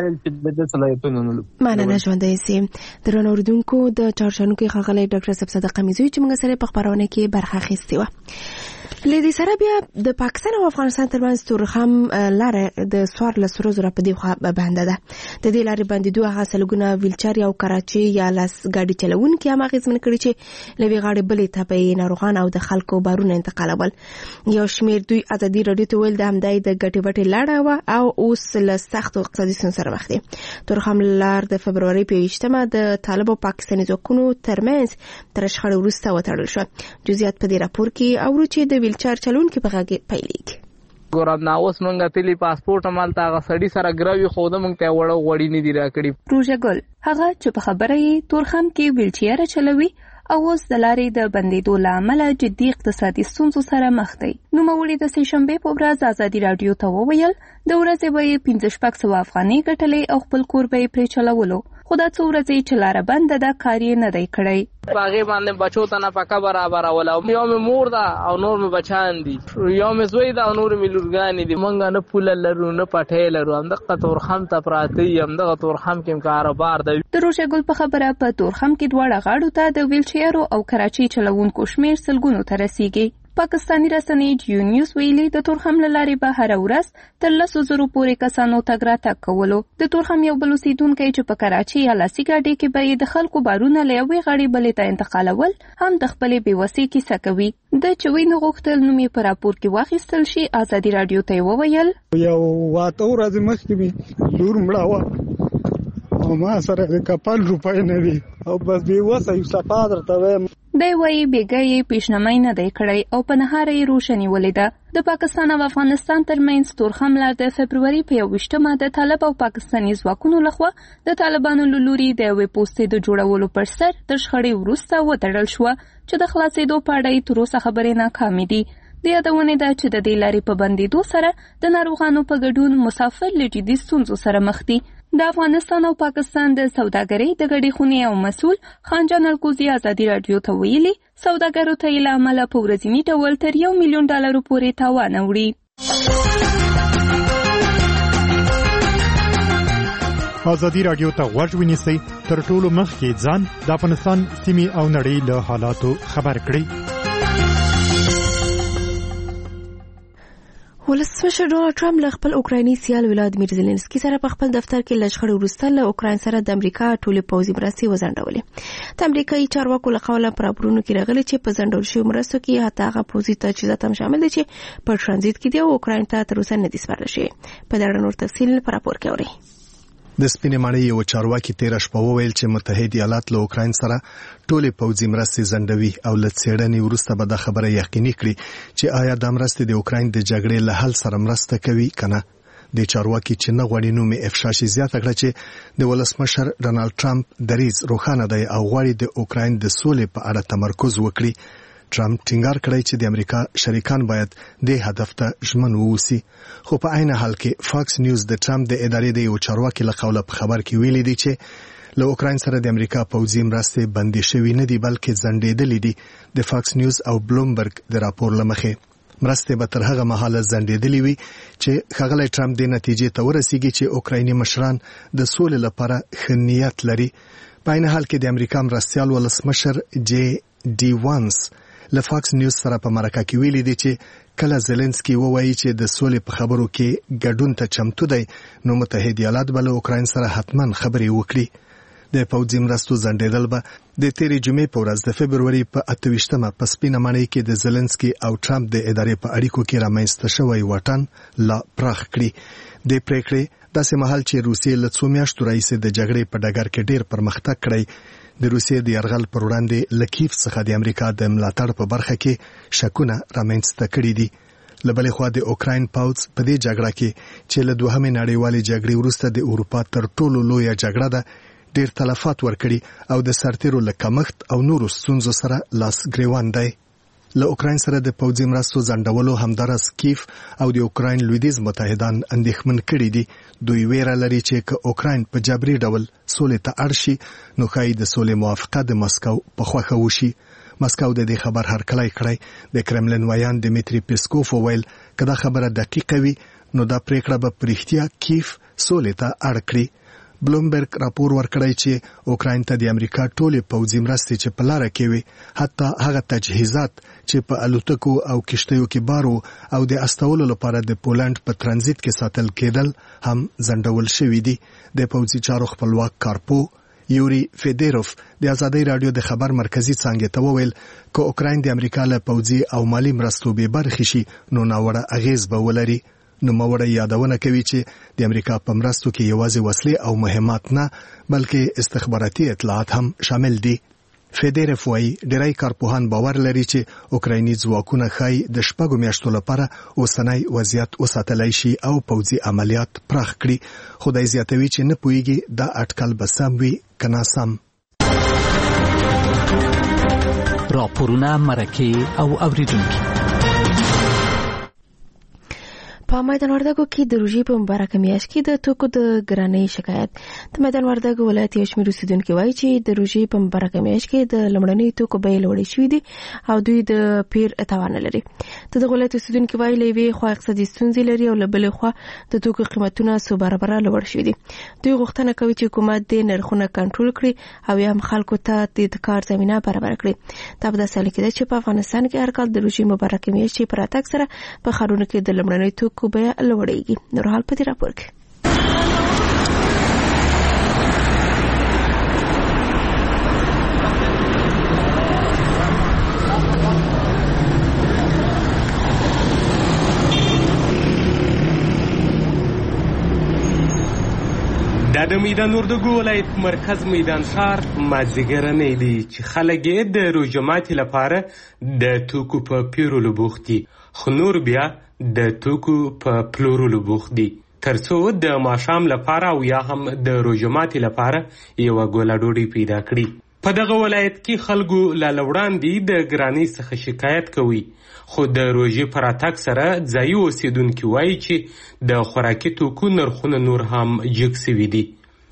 A: مننه. مننه ژوندی سي. درنو اورېدونکو، د چهارشنبې ښاغلی ډاکټر صاحب صدقه میزوي چې موږ سره په خپرونه کې برخه اخیستې وه. لدې سره بیا د پاکستان او افغانستان ترمنځ تورخم لاره د 14 ورځو په دې خوا بنده ده. د دې لارې بندېدو هغه سلګونه ویلچر او کراچي یا لاس ګاډي چلوونکي هم اغېزمن کړي چې له یوې غاړې بلې ته به ناروغان او د خلکو بارونه انتقالول. یو شمېر دوی ازادي راډیو ته ویل د همدای د ګټې بټې لاړه وه او اوس له سختو اقتصادي ستونزو سره مخ دي. تورخم لار د فبروري په 28 د طالب او پاکستاني ځواکونو ترمنځ تر شخړې وروسته وتړل شو. جزئیات په دې راپور کې اورو چې د ویلچر چلوونکي په غږ پیلېږي.
C: ګورم نا اوس مونږه تلی پاسپورت مالته هغه سړی سره ګراوي خو د مونږ ته وړو وړي نه دی راکړي.
H: روژه ګل هغه چې په خبره یې تورخم کې ویلچیر چلوي او اوس د لارې د بندېدو له امله جدي اقتصادي ستونزو سره مخ دی. نوموړي د سهشنبې په ورځ ازادي راډیو ته وویل د ورځې به یې 1500 افغانۍ ګټلې او خپل کور به یې پرې چلولو، خو دا څو ورځې چې لاره بنده ده کار یې نه دی کړی.
C: په هغې باندې بچو ته نفقه برابروله. یو مې مور ده او نور مې بچیان دي، یو مې زوی ده او نور مې لورګانې دي. مونږ نه پوله لرو نه پټۍ لرو، همدغه تورخم ته پراته یي، همدغه تورخم کې کاروبار دی.
H: د روژه ګل په خبره په تورخم کې دواړه غاړو ته د ویلچیرو او کراچي چلوونکو شمېر سلګونو ته رسیږي. پاکستاني رسنۍ جیو نیوز ویلي د تورخم له لارې به هره ورځ تر 10,000 پورې کسانو تګ راتګ کولو. د تورخم یو بل اوسېدونکی چې په کراچي یا لاسي ګاډۍ کې به یې د خلکو بارونه له یوې غاړې بلې ته انتقالول هم د خپلې بېوسۍ کیسه کوي. د چې وی نه غوښتل نوم یې په راپور کې واخیستل شي، ازادي راډیو ته یې وویل
J: یو 8 ورځې مخکې مې لور مړه وه او ما سره د کپل روپۍ نه وي او بس بېوسه یو صفا درته وایم.
H: دی وایي بېګا یې پیشنمۍ نه دی کړی او په نهاره یې روښه نیولې ده. د پاکستان او افغانستان ترمنځ تورخم لار د فبروري په 21 د طالب او پاکستاني ځواکونو لخوا د طالبانو له لوري د یوې پوستې د جوړولو پر سر د شخړې وروسته وتړل شوه چې د خلاصېدو په اړه یې تر اوسه خبرې ناکامې دي. د یادونې ده چې د دې لارې په بندېدو سره د ناروغانو په ګډون مسافر له جدي ستونزو سره مخ دي. د افغانستان او پاکستان د سوداګرۍ د ګډې خونې او مسؤل خانجان الکوزي ازادي راډیو ته ویلي سوداګرو ته یې له امله په ورځني ډول تر $1 ملیون پورې تاوان وړي.
K: ازادي راډیو ته غوږ ونیسئ، تر ټولو مخکې ځان د افغانستان سیمې او نړۍ له حالاتو خبر کړئ.
A: ولسمشر ډونالد ټرمپ له خپل اوکرایني سیال ولادیمیر زيلنسکي سره په خپل دفتر کې له شخړې وروسته له اوکراین سره د امریکا ټولې پوځي مرستې وځنډولې. د امریکایي چارواکو له قوله پر راپورونو کې راغلي چې په ځنډول شویو مرستو کې حتی هغه پوځي تجهیزات هم شامل دي چې په ترانزیت کې دي او اوکراین ته تر اوسه نه دي سپارل شوي. په دې اړه نور تفصیل په راپور کې اورئ.
G: د سپینې ماڼۍ یو چارواکي تېره شپه وویل چې متحده ایالات له اوکراین سره ټولې پوځي مرستې ځنډوي او له څېړنې وروسته به دا خبره یقیني کړي چې آیا دا مرستې د اوکراین د جګړې له حل سره مرسته کوي کنه. د چارواکي چې نه غواړي نوم یې افشا شي زیاته کړه چې د ولسمشر ډونالد ټرمپ دریځ روښانه دی او غواړي د اوکراین د سولې په اړه تمرکز وکړي. ټرمپ ټینګار کړی چې د امریکا شریکان باید د هدف ته ژمن ووسی، خو په عین حال کې فاکس نیوز د ټرمپ د ادارې د یو چارواکي له قوله په خبر کې ویلي دی چې له اوکراین سره د امریکا پوځي مرستې بندي شوې نه دي بلکې ځنډېدلې دي. د فاکس نیوز او بلومبرګ د راپور له مخې مرستې به تر هغه مهاله ځنډېدلې وي چې ښاغلی ټرمپ د نتیجې ته ورسیږي چې اوکرایني مشران د سولې لپاره ښه نیت لري. په عین حال کې د امریکا مرستیال ولسمشر جی ډي وانس له فاکس نیوز سره په مرکه کې ویلي دی چې کله زيلنسکي ووایي چې د سولې په خبرو کې ګډون ته چمتو دی نو متحده ایالات به له اوکراین سره حتما خبرې وکړي. د پوځي مرستو ځنډېدل به د تېرې جمعې په ورځ د فبروري په 28مه په سپینه ماڼۍ کې د زيلنسکي او ټرمپ د ادارې په اړیکو کې رامنځته شوی واټن لا پراخ کړي. د پریکړې داسې مهال چې روسیې له څو میاشتو راهیسې د جګړې په ډګر کې ډېر پرمختګ کړی، د روسیې د یرغل پر وړاندې له کیف څخه د امریکا د ملاتړ په برخه کې شکونه رامنځته کړي دي. له بلې خوا د اوکراین پوځ په دې جګړه کې چې له دوهمې نړیوالې جګړې وروسته د اروپا تر ټولو لویه جګړه ده ډېر تلفات ورکړي او د سرتیرو له کمښت او نورو ستونزو سره لاس ګریوان دی. له اوکراین سره د پوځي مرستو ځنډولو همدارس کیف او د اوکراین لویدیځ متحدان اندېښمن کړي دي. دوی ویره لري چې که اوکراین په جبري ډول سولې ته اړ شي نو ښایي د سولې موافقه د مسکو په خوښه وشي. مسکو د دې خبر هرکلی کړی. د کرملن ویان دمیتری پیسکوف وویل که دا خبره دقیقه وي نو دا پریکړه به په رښتیا کیف سولې ته اړ کړي. بلومبرګ راپور ورکړی چې اوکراین ته د امریکا ټولې پوځي مرستې چې په لاره کې وي حتی هغه تجهیزات چې په الوتکو او کشتیو کې بارو او د استولو لپاره د پولند په ترانزیت کې ساتل کېدل هم ځنډول شوي دي. د پوځي چارو خپلواک کارپو یوري فیدروف د ازادي رادیو د خبر مرکزی څنګه ته وویل که اوکراین د امریکا له پوځي او مالی مرستو به برخې شي نو ناوړه اغیز به ولري. نو موړه یادونه کوي چې د امریکا په مرستو کې یوازې وسلې او مهمات نه بلکې استخباراتي اطلاعات هم شامل دي. فیدروف وايي ډیری کارپوهان باور لري چې اوکرایني ځواکونه ښایي د 6 میاشتو لپاره اوسنی وضعیت وساتلای شي او پوځي عملیات پراخ کړي. خدای زیاتوي چې نه پوهیږي دا اټکل به سم وي که ناسم.
L: راپورونه مرکه او اوریدونکي
A: په میدان وردګو کې د روژې په مبارکه میاشت کې د توکو د ګرانۍ شکایت. د میدان وردګو ولایت یو شمېر اوسیدونکي وایي چې د روژې په مبارکه میاشت کې د لومړنۍ توکو بیې لوړې شوې دي او دوی د پیر توان نه لري. د دغه ولایت اوسیدونکي وایي له یوې خوا اقتصادي ستونزې لري او له بلې خوا د توکو قیمتونه څو برابره لوړ شوي دي. دوی غوښتنه کوي چې حکومت د نرخونه کنټرول کړي او یا هم خلکو ته د کار زمینه برابر کړي. دا په داسې حال کې ده چې په افغانستان کې هر کال د روژې مبارکه میاشتې په راتګ سره په ښارونو کې د لومړنۍ توکو بیه لوړېږي. نور حال په دې راپور کې
M: دا د میدان وردګو ولایت مرکز میدان ښار مازدیګرنۍ دی چې خلک یې د روژه ماتي لپاره د توکو په پیرلو بوخت دي، خو نور بیا د توکو په پلورلو بوخت دي ترڅو د ماښام لپاره او یا هم د روژه ماتي لپاره یوه ګوله ډوډۍ پیدا کړي. په دغه ولایت کې خلکو لا وړاندې د ګرانۍ څخه شکایت کوي، خو د روژې په راتګ سره ځایي اوسیدونکي وایي چې د خوراکي توکو نرخونه نور هم جګ سوي دي.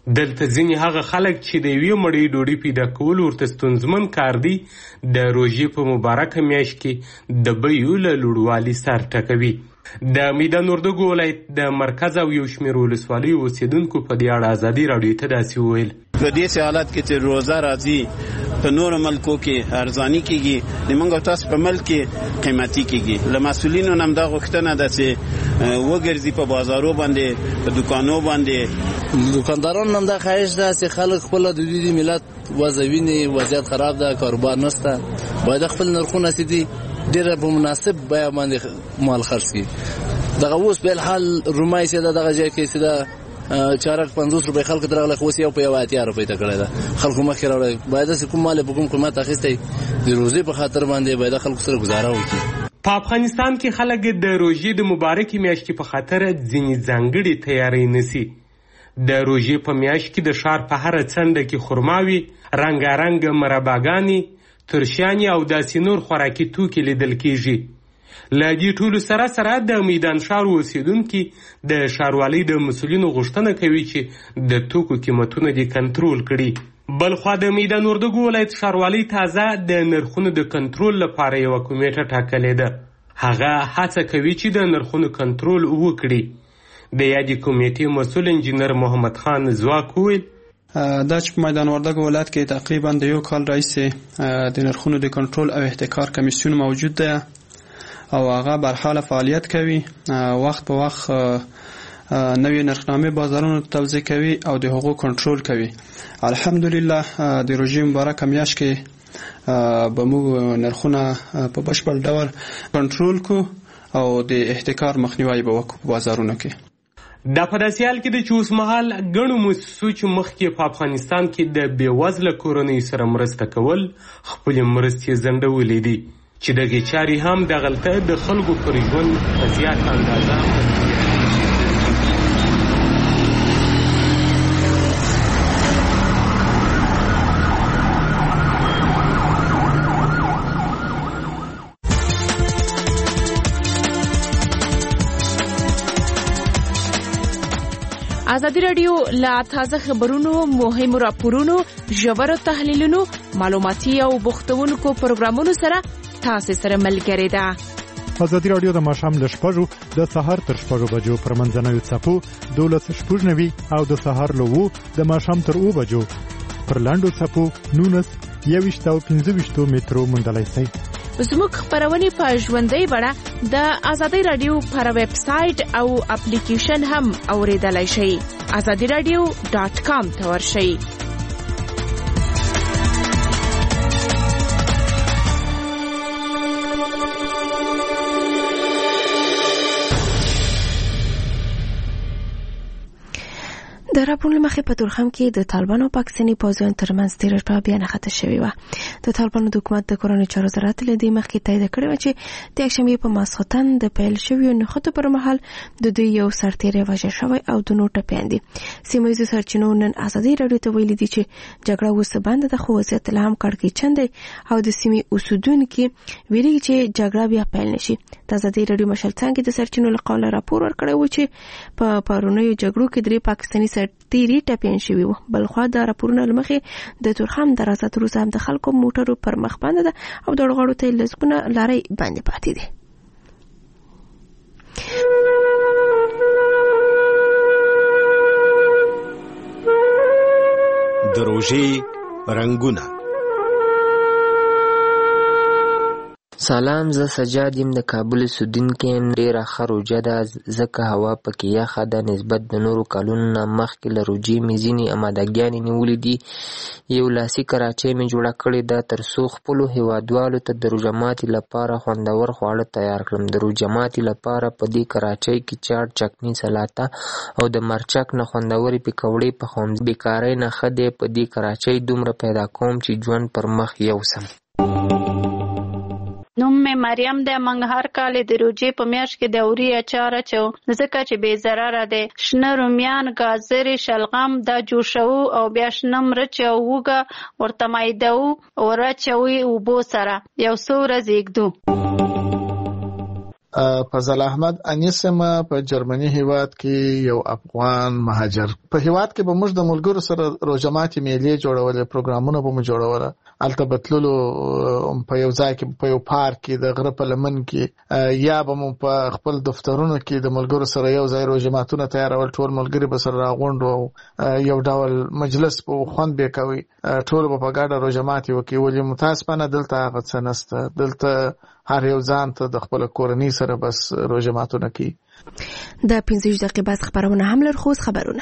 M: دلته ځینې هغه خلک چې د یوې مړۍ ډوډۍ پیدا کول ورته ستونزمن کار دی د روژې په مبارکه میاشت کې د بیو له لوړوالي سر ټکوي. د میدان وردګو ولایت د مرکز او یو شمېر ولسوالیو اوسېدونکو په دې اړه ازادي راډیو ته داسې وویل:
D: په دې حالت کې چې روزه راځي په نورو ملکو کې ارزاني کېږي، د موږ تاسو په ملک کې قیمتي کېږي. له مسؤلینو نه هم دا غوښتنه ده چې وګرځي په بازارو باندې، په دوکانو باندې.
N: دوکاندارانو هم دا خواهش ده چې خلک خپل د دوی ملت وضع ویني، وضعیت خراب ده، کاروبار نشته، باید خپل نرخونه سیدي ډېر په مناسب بیه باندې مال خرڅ کړي. دغه اوس په الحال رومای سي دغه ځای کې سي دا چارک 50 روپۍ خلک درغله خو سی او په 80 روپۍ ته کړی ده. خلکو مخې راوړی باید چې کوم مال په کوم قیمت اخیستی د روزي په خاطر باندې باید خلکو سره گزاره وکړي.
M: په افغانستان کې خلک د روژې د مبارکې میاشتې په خاطر ځینې ځانګړې تیاری نیسي. د روژې په میاشت کې د ښار په هره څنډه کې خرماوي، رنګارنګ مرباګانې، ترشیانې او داسې نور خوراکي توکي لیدل کېږي. له دې ټولو سره سره د میدان ښار اوسېدونکي د ښاروالۍ د مسؤلینو غوښتنه کوي چې د توکو قیمتونه دې کنټرول کړي. بلخوا د میدان وردګو ولایت ښاروالۍ تازه د نرخونو د کنټرول لپاره یوه کمیټه ټاکلې ده. هغه هڅه کوي چې د نرخونو کنټرول وکړي. د یادې کمیټې مسؤل انجینر محمد خان ځواک وویل:
O: دا چې په میدان وردګو ولایت کې تقریبا د یو کال راهیسې د نرخونو د کنټرول او احتکار کمیسیون موجود ده او هغه برحاله فعالیت کوي. وخت په وخت نوې نرخنامې بازارونو ته توزیع کوي او د هغو کنټرول کوي. الحمدلله د روژې مبارکه میاشت کې به موږ نرخونه په بشپړ ډول کنټرول کو او د احتکار مخنیوی به وکړو په بازارونو کې.
M: دا په داسې حال کې ده چې اوسمهال ګڼو موسسو چې مخکې په افغانستان کې د بېوزله کورنیو سره مرسته کول خپلې مرستې ځنډولې دي چې دغې چارې هم دغلته د خلکو پر ژوند په زیاته اندازه
A: ازادي راډیو له تازه خبرونو، مهمو راپورونو، ژورو تحلیلونو، معلوماتي او بوختونکو پروګرامونو سره تاسو سره ملګری ده.
K: ازادي راډیو د ماښام له 6 د سهار تر 6 بجو پر منځنوي څپو 12:90 او د سهار له 2 د ماښام تر 2 بجو پر لاندو څپو 19 او 15 مترو موندلای شئ.
A: زموږ خبرونه په ژوندۍ بڼه د ازادي راډیو پر ویب سټ او اپلیکیشن هم اوریدلای شئ. azadiradio.com ته ورشئ. د راپورونو مخې په تورخم کې د طالبانو او پاکستاني پوځیانو ترمنځ تېره شپه بیا نښته شوې وه. د طالبانو د حکومت د کورنیو چارو وزارت له دې مخکې تایید کړې وه چې د یکشنبې په ماسخوتن د پیل شویو نښتو پر مهال د دوی یو سرتېری وژل شوی او د نور ټپیان دي. سیمه ییزو سرچینو نن ازادي راډیو ته ویلي دي چې جګړه اوس بنده ده، خو وضعیت لا هم کړکېچن دی او د سیمې اوسېدونکي ویلي چې جګړه بیا پیل نشي. د ازادي راډیو مشل څانګې د سرچینو له قوله راپور ورکړی و چې په پرونیو جګړو کې 3 پاکستاني سرتېري ټپیان شوي وو. بلخوا د راپورونو له مخې د تورخم درازه تر اوسه هم د خلکو موټرو پر مخ بنده ده او د غاړو ته لسګونه لارۍ باندې پاتې دي.
P: د روژې رنګونه.
Q: سلام، زه سجاد یم د کابل اوسېدونکی یم. ډېره ښه روژه ده ځکه هوا پکې یخه ده. نسبت د نورو کلونو نه مخکې له روژې مې ځینې امادګیانې نیولې دي. یو لاسي کراچۍ مې جوړه کړې ده تر څو خپلو هیوادوالو ته د روژه ماتي لپاره خوندور خواړه تیار کړم. د روژه ماتي لپاره په دې کراچۍ کې چاټ، چکني، سلاته او د مرچک نه خوندورې پکوړې پخوم. بیکارۍ نه ښه دی په دې کراچۍ دومره پیدا کوم چې ژوند پر مخ یوسم.
R: نوم مې مریم دی. موږ هر کال د روژې په میاشت کې د اوري اچار اچو ځکه چې بې ضرره دی. شنه رومیان، ګازرې، شلغم دا جوشوو او بیا شنه مرچ او هوږه ورته میدوو ور اچوي اوبو سره یو څو ورځې ږدو.
S: فضل احمد انیسم په جرمني هیواد کې یو افغان مهاجر. په هیواد کې به موږ د ملګرو سره روزماتي میلې جوړولې، پروګرامونه به مو جوړوله، الته بتللو په یو ځای کې په یو پارک کې د غره په لمن کې، یا به مو په خپل دفترونو کې د ملګرو سره یو ځای روزماتونه تیارول، ټول ملګري به سره راغونډ او یو ډول مجلس په خوند به کوي، ټول به په ګډه روزماتي وکړي. ولې متاسفانه دلته هغه څه نشته، دلته هر یو ځان ته د خپل کورنۍ سره بس روزماتونه کوي.
A: د 15 دقیقې بعد خبرونه هم لر خوز خبرونه.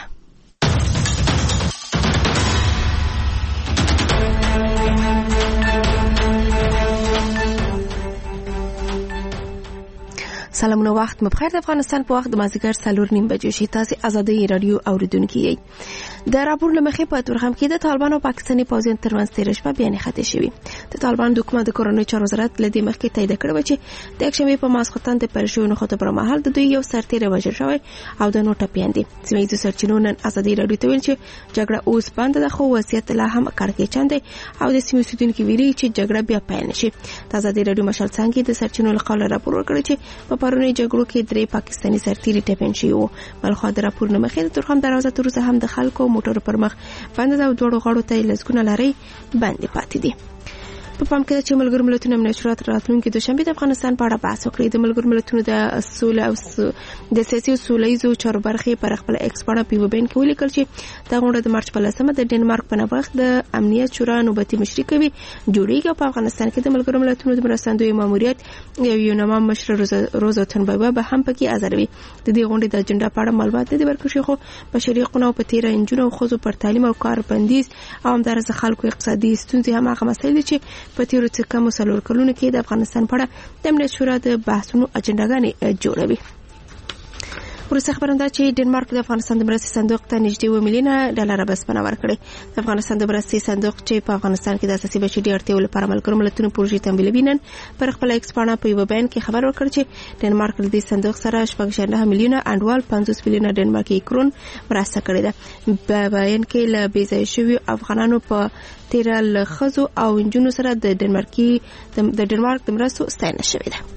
A: سلامونه، وخت مبخیر. د افغانستان په وخت د مازیګر 4:30 شي. تاسو آزادۍ رادیو اوریدونکو یې. د راپور لمخې په تورخم کې د طالبانو او پاکستاني پوځیانو ترمنځ تیر شپه بیان خطي شوی. د طالبانو حکومت د کورنۍ چارو وزارت لدی مخکې تایید کړو چې د اکشنبه په ماسختن د پرشوونو خطر پر مهال د دوی یو سرتیر وژل شوی او د نوټ پیاندي. سیمه سرچینو نن آزادۍ رادیو ته ویل چې جګړه اوس بند ده، خو وضعیت لا هم کړکېچن دی او د سیمه سودونکو ویلي چې جګړه بیا پیل نشي. د آزادۍ رادیو مشال څنګه د سرچینو لقاله راپور ورکړي چې په پرونی جګړو کې 3 پاکستاني سرتیري ټپین شوی وو. بلخو د راپور لمخې د تورخم دروازه تر اوسه هم د خلکو موټر پر مخ باندې دا دوړو غاړو ته لسګونه لاري باندې پاتې دي. په پام کې چې ملګرو ملتونو امنیت شورا راتلونکي دوشنبه د افغانستان په اړه بحث وکړي. د ملګرو ملتونو د سولې او د سیاسي سولېزو چارو برخې پر خپل ایکسپورټ په وبین کې ولیکل چې دا غونډه د مارچ په 10مه د ډنمارک په نوښت د امنیت شورا نوبتي مشري کوي جوړیږي. په افغانستان کې د ملګرو ملتونو د مرستندوی ماموریت یو نامه مشر روزا تنبوی به هم پکې حاضروي. د دې غونډې د اجنډا په اړه معلومات د ورکړي خو بشري حقوقو په تیر انجونو او خزو پر تعلیم او کار بندیز او همدارس خلکو اقتصادي ستونزې هم هغه مسایل دي چې په تیرو څه کم سلور کلونو کې د افغانستان په اړه د امنیت شورا د بحثونو اجنډاګانې جوړوي. ورسته خبرنده چې ډنمارک د افغانستان د مرستې صندوق ته نږدې 2 میلیونه ډالر بسپنه ورکړي. د افغانستان د مرستې صندوق چې په افغانستان کې د اساسي بشري اړتیاو لپاره ملګرو ملتونو پروژې تمویلوي نن پر خپل ایکسپورټ په یو بیان کې خبر ورکړ چې ډنمارک د صندوق سره 4.9 میلیونه انډوال 50 میلیونه ډنمارکي کرون مرسته کړې ده. په بیان کې له بیځای شوی افغانانو په تیر له خزو او انجونو سره د ډنمارک د مرستو ستاینه شوې ده.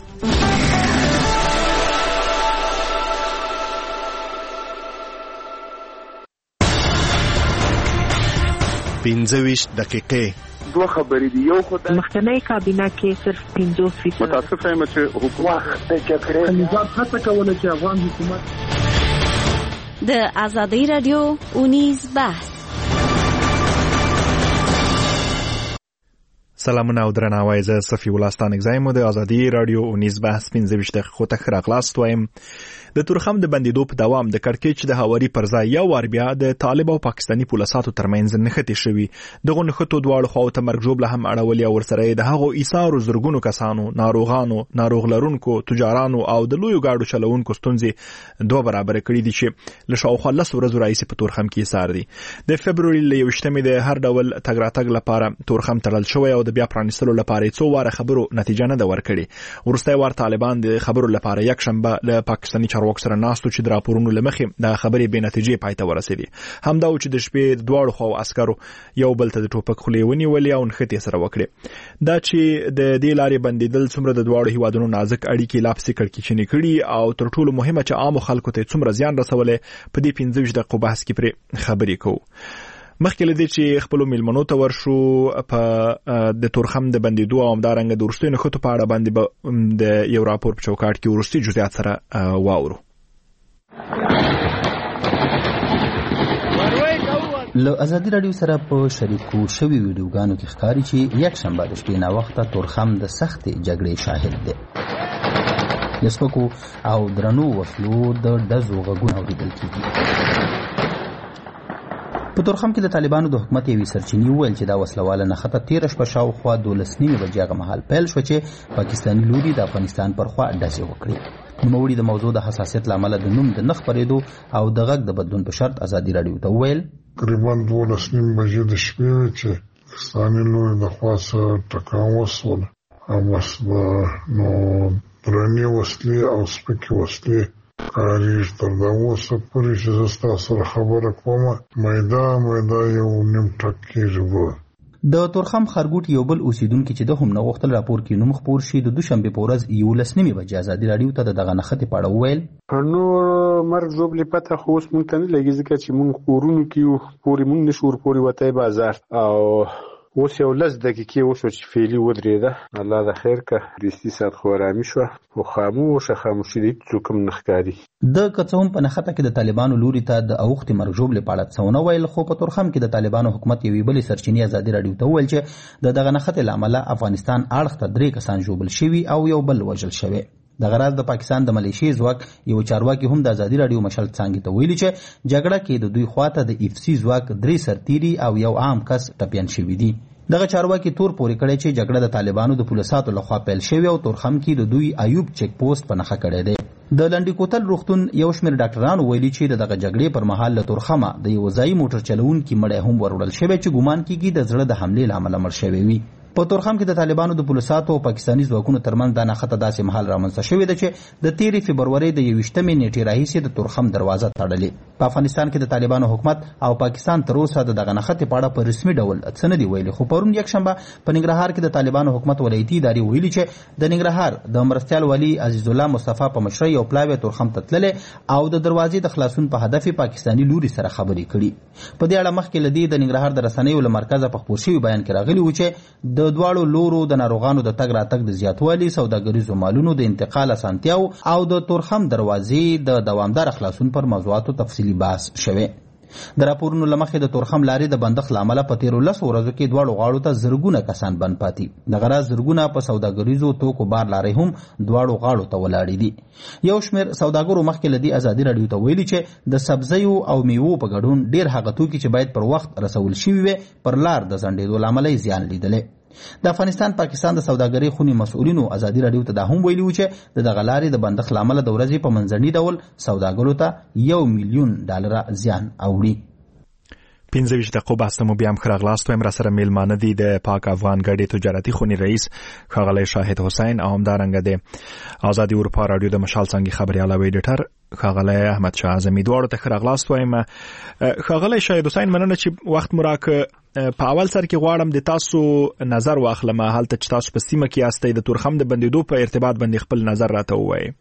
G: 25 دقیقې.
T: دوه خبرې دي. یو خدای
U: مخکنی کابینه کې صرف 50%
T: متاسف یم چې حکومت د جګړې
U: نظام هڅه کوله چې افغان حکومت
V: د آزادۍ رادیو اونیز بحث.
W: سلامونه او درناوی، زه صفی ولستان اگزایمو د آزادۍ رادیو اونیز بحث 15 دقیقو ته خراغلاست وایم. د تورخم د بندیدو په دوام د کړکېچ د هواري پر ځای یو وار بیا د طالب او پاکستاني پولیساتو ترمنځ نښتې شوي. دغه نښتو دواړو خواو ته مرګ ژوبله هم اړولې او ورسره د هغو ایثارو زرګونو کسانو، ناروغانو، ناروغ لرونکو، تجارانو او د لویو ګاډو چلوونکو ستونزې دوه برابر کړي دي چې له شاوخوا 10 ورځو راهیسې په تورخم کې ایثار دي. د فبروري له 21مې د هر ډول تګ راتګ لپاره تورخم تړل شوی او د بیا پرانیستلو لپاره څو واره خبرو نتیجه نه ده ورکړې. وروستی وار طالبان د خبرو لپاره یک شنبه له پاکستاني چارواکو سره ناستو چې د راپورونو لمخې د خبرې بې نتیجې پای ته ورسېدې. همدا و چې د شپې دواړو خواو عسکرو یو بل ته د ټوپک خولې ونیولې او نښتې سره وکړې. دا چې د دې لارې بندیدل څومره د دواړو هیوادونو نازک اړیکې لا پسې کړکېچنې کړي او تر ټولو مهمه چې عامو خلکو ته څومره زیان رسولی، په دې 15 دقیقو بحث کې پرې خبرې کوو. مخکې له دې چې خپلو میلمنو ته ورشو، په د تورخم د بندیدو او همدارنګه د وروستیو نښتو په اړه باندې به د یو راپور په چوکاټ کې وروستي جزئیات سره واورو.
E: له آزادي رادیو سره په شریکو شوي ویډیوګانو کې ښکاري چې یک شنبه د شپې ناوخته تورخم د سختې جګړې شاهد دی. د سپکو او درنو وسلو د ډزو غږونه اورېدل کېږي. په تورخم کې د طالبانو د حکومت یوې سرچینې وویل چې دا وسلواله نښته تېره شپه شاوخوا 12 بجې هغه مهال پیل شوه چې پاکستاني لوري د افغانستان پر خوا ډزې وکړې. نوموړي د موضوع د حساسیت له امله د نوم د نه خپرېدو او د غږ د بدلون په شرط آزادي رادیو ته وویل
B: تقریبا 12 بجې د شپې وې چې پاکستاني لوري د خوا څخه ټکان وسوله او بس نو درنې وسلې او سپکې وسلې کاریږي. تر دا اوسه پورې چې زه ستاسو سره خبره کومه میدا یو نیم ټک کېږي.
E: د تورخم خرګوټ یو بل اوسیدونکو چې د هم نه غوښتل راپور کې نوم خپور شي د دوشنبه په ورځ 11 بجې ازادي راډیو ته دغه نښته پاړه وویل
C: نو مرګ زوبلی پته خو اوس مونږ ته نه لګي ځکه چې مونږ کورونو کې پورې مونږ نشو پورې وته بازار او اوس یو لس دقیقې وشو چې فعلي ودرېده الله د خیر که 20 ساعت خو ارامي شوه خو خاموشي دې څوک هم نه ښکاري
E: د که څه هم په نښته کې د طالبانو لوري ته د اوښتې مرګ ژوبلې په اړه څه ونه ویل خو په تورخم کې د طالبانو حکومت یوې بلې سرچینې ازادي راډیو ته وویل چې د دغه نښتې له امله افغانستان اړخ ته 3 کسان ژوبل شوي او یو بل وژل شوی. دغه راز د پاکستان د ملیشي ځواک یو چارواکي هم د ازادي راډیو مشال څنګه ته ویلي چې جګړه کې د دوی خواته د اف سی ځواک 3 سرتیري او یو عام کس ټپیان شوي دي. دغه چارواکي تور پورې کړی چې جګړه د طالبانو د پولیساتو لخوا پیل شوې او تورخم کې د دوی ایوب چیک پوسټ په نښه کړی دی. د لنډی کوتل روغتون یو شمېر ډاکټرانو ویلي چې د دغه جګړې پر مهال له تورخمه د یو ځایي موټر چلوونکي مړی هم وروړل شوی چې ګومان کیږي د زړه د حملې له امله مړ شوی وي. په تورخم کې د طالبانو د پولیساتو او پاکستاني ځواکونو ترمنځ دا نښته داسې مهال رامنځته شوې ده چې د 13 فبرورۍ د 21 نیټې راهیسې د تورخم دروازه تړلې. په افغانستان کې د طالبانو حکومت او پاکستان تر اوسه د دغه نښتې په اړه په رسمي ډول څه نه دي ویلي خو پرون یکشنبه په ننګرهار کې د طالبانو حکومت ولایتي ادارې ویلي چې د ننګرهار د مرستیال والي عزیز الله مصطفی په مشرۍ یو پلاوی تورخم ته تللې او د دروازې د خلاصون په هدف پاکستاني لوري سره خبرې کړي. په دې اړه مخکې له دې د ننګرهار د رسنیو له مرکزه په خپور شوي بیان کې راغلي و چې د دواړو لورو د ناروغانو د تګ راتګ د زیاتوالي سوداګریزو مالونو د انتقال اسانتیاو او د تورخم دروازې د دوامدار خلاصون پر موضوعاتو تفصیلي بحث شوی. د راپورونو له مخې د تورخم لارې د بندښت له امله په تیرو 10 ورځو کې دواړو غاړو ته زرګونه کسان بند پاتې. دغه راز زرګونه په سوداګریزو توکو بار لارې هم دواړو غاړو ته ولاړې دي. یو شمېر سوداګرو مخکې له دې ازادي راډیو ته ویلي چې د سبزیو او میوو په ګډون ډېر هغه توکي چې باید پر وخت رسول شوي وي پر لار د ځنډېدو له امله زیان لیدلی. د افغانستان پاکستان د سوداګرۍ خونې مسؤلینو ازادي راډیو ته دا هم ویلي و چې د دغه لارې د بندښت له امله د ورځې په منځني ډول سوداګرو ته $1 ملیون زیان اوړي.
W: 15 دقیقو بحث مو بیا هم خراغلاست وایم. را سره میلمانه دي د پاک افغان ګډې تجارتي خونې رئیس ښاغلی شاهد حسین او همدارنګه د آزادي اروپا راډیو د مشال څنګه خبريال او ایډیټر ښاغلی احمد شاه اعظمي دواړو ته خراغلاست وایم. ښاغلی شاهد حسین مننه چې وخت مو راکړ. په اول سر کې غواړم د تاسو نظر واخلم هلته چې تاسو په سیمه کې یاستئ د تورخم د بندېدو په ارتباط باندې خپل نظر راته ووایئ.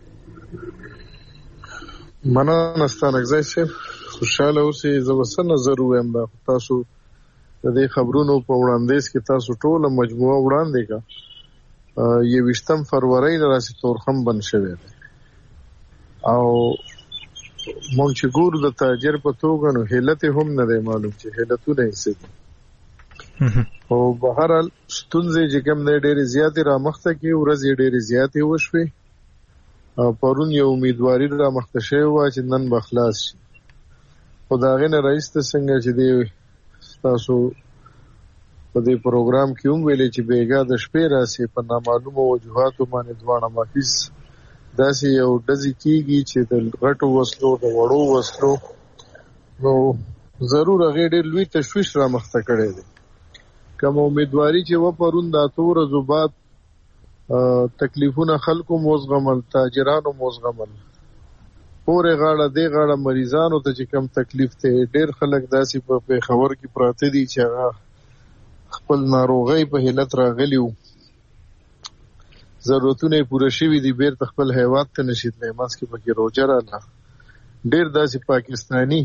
B: مننه ستانکزی صاحب خوشاله اوسئ. زه به څه نظر ووایم دا تاسو د دې خبرونو په وړاندیز کې تاسو ټوله مجموعه وړاندې کړه. 21 فروری راسي تورخم بند شوی دی او مونږ چې ګورو د تاجر په توګه نو حیلت هم نه دی معلوم چې حیلتونه یې څه دي. او بهرحال ستونزې چې کوم دی ډېرې زیاتې رامخته کړي ورځې ډېرې زیاتې وشوې. پرون یو امیدواري رامخته شوې وه چې نن به خلاص شي خو د هغې نه راایسته څنګه چې دی تاسو په دې پروګرام کې هم ویلې چې بیګا د شپې راسي په نامعلومو وجوهاتو باندې دواړه محیث داسې یو ډزې کېږي چې د غټو وسلو د وړو وسلو نو ضرور هغې ډېر لوی تشویش رامخته کړی دی. کوم امیدواري چې و پرون د 8 ورځو بعد تکلیفونه خلکو موزغمل تاجرانو موزغمل پورې غاړه دې غاړه مریضانو ته چې کم تکلیف ته ډېر خلک داسې په پېښور کې پراته دي چې هغه خپل ناروغۍ په حالت راغلي وو ضرورتونه پوره شوي دي بیرته خپل هیواد ته نشي تللی منځ کې پکې روژه راغله. ډېر داسې پاکستاني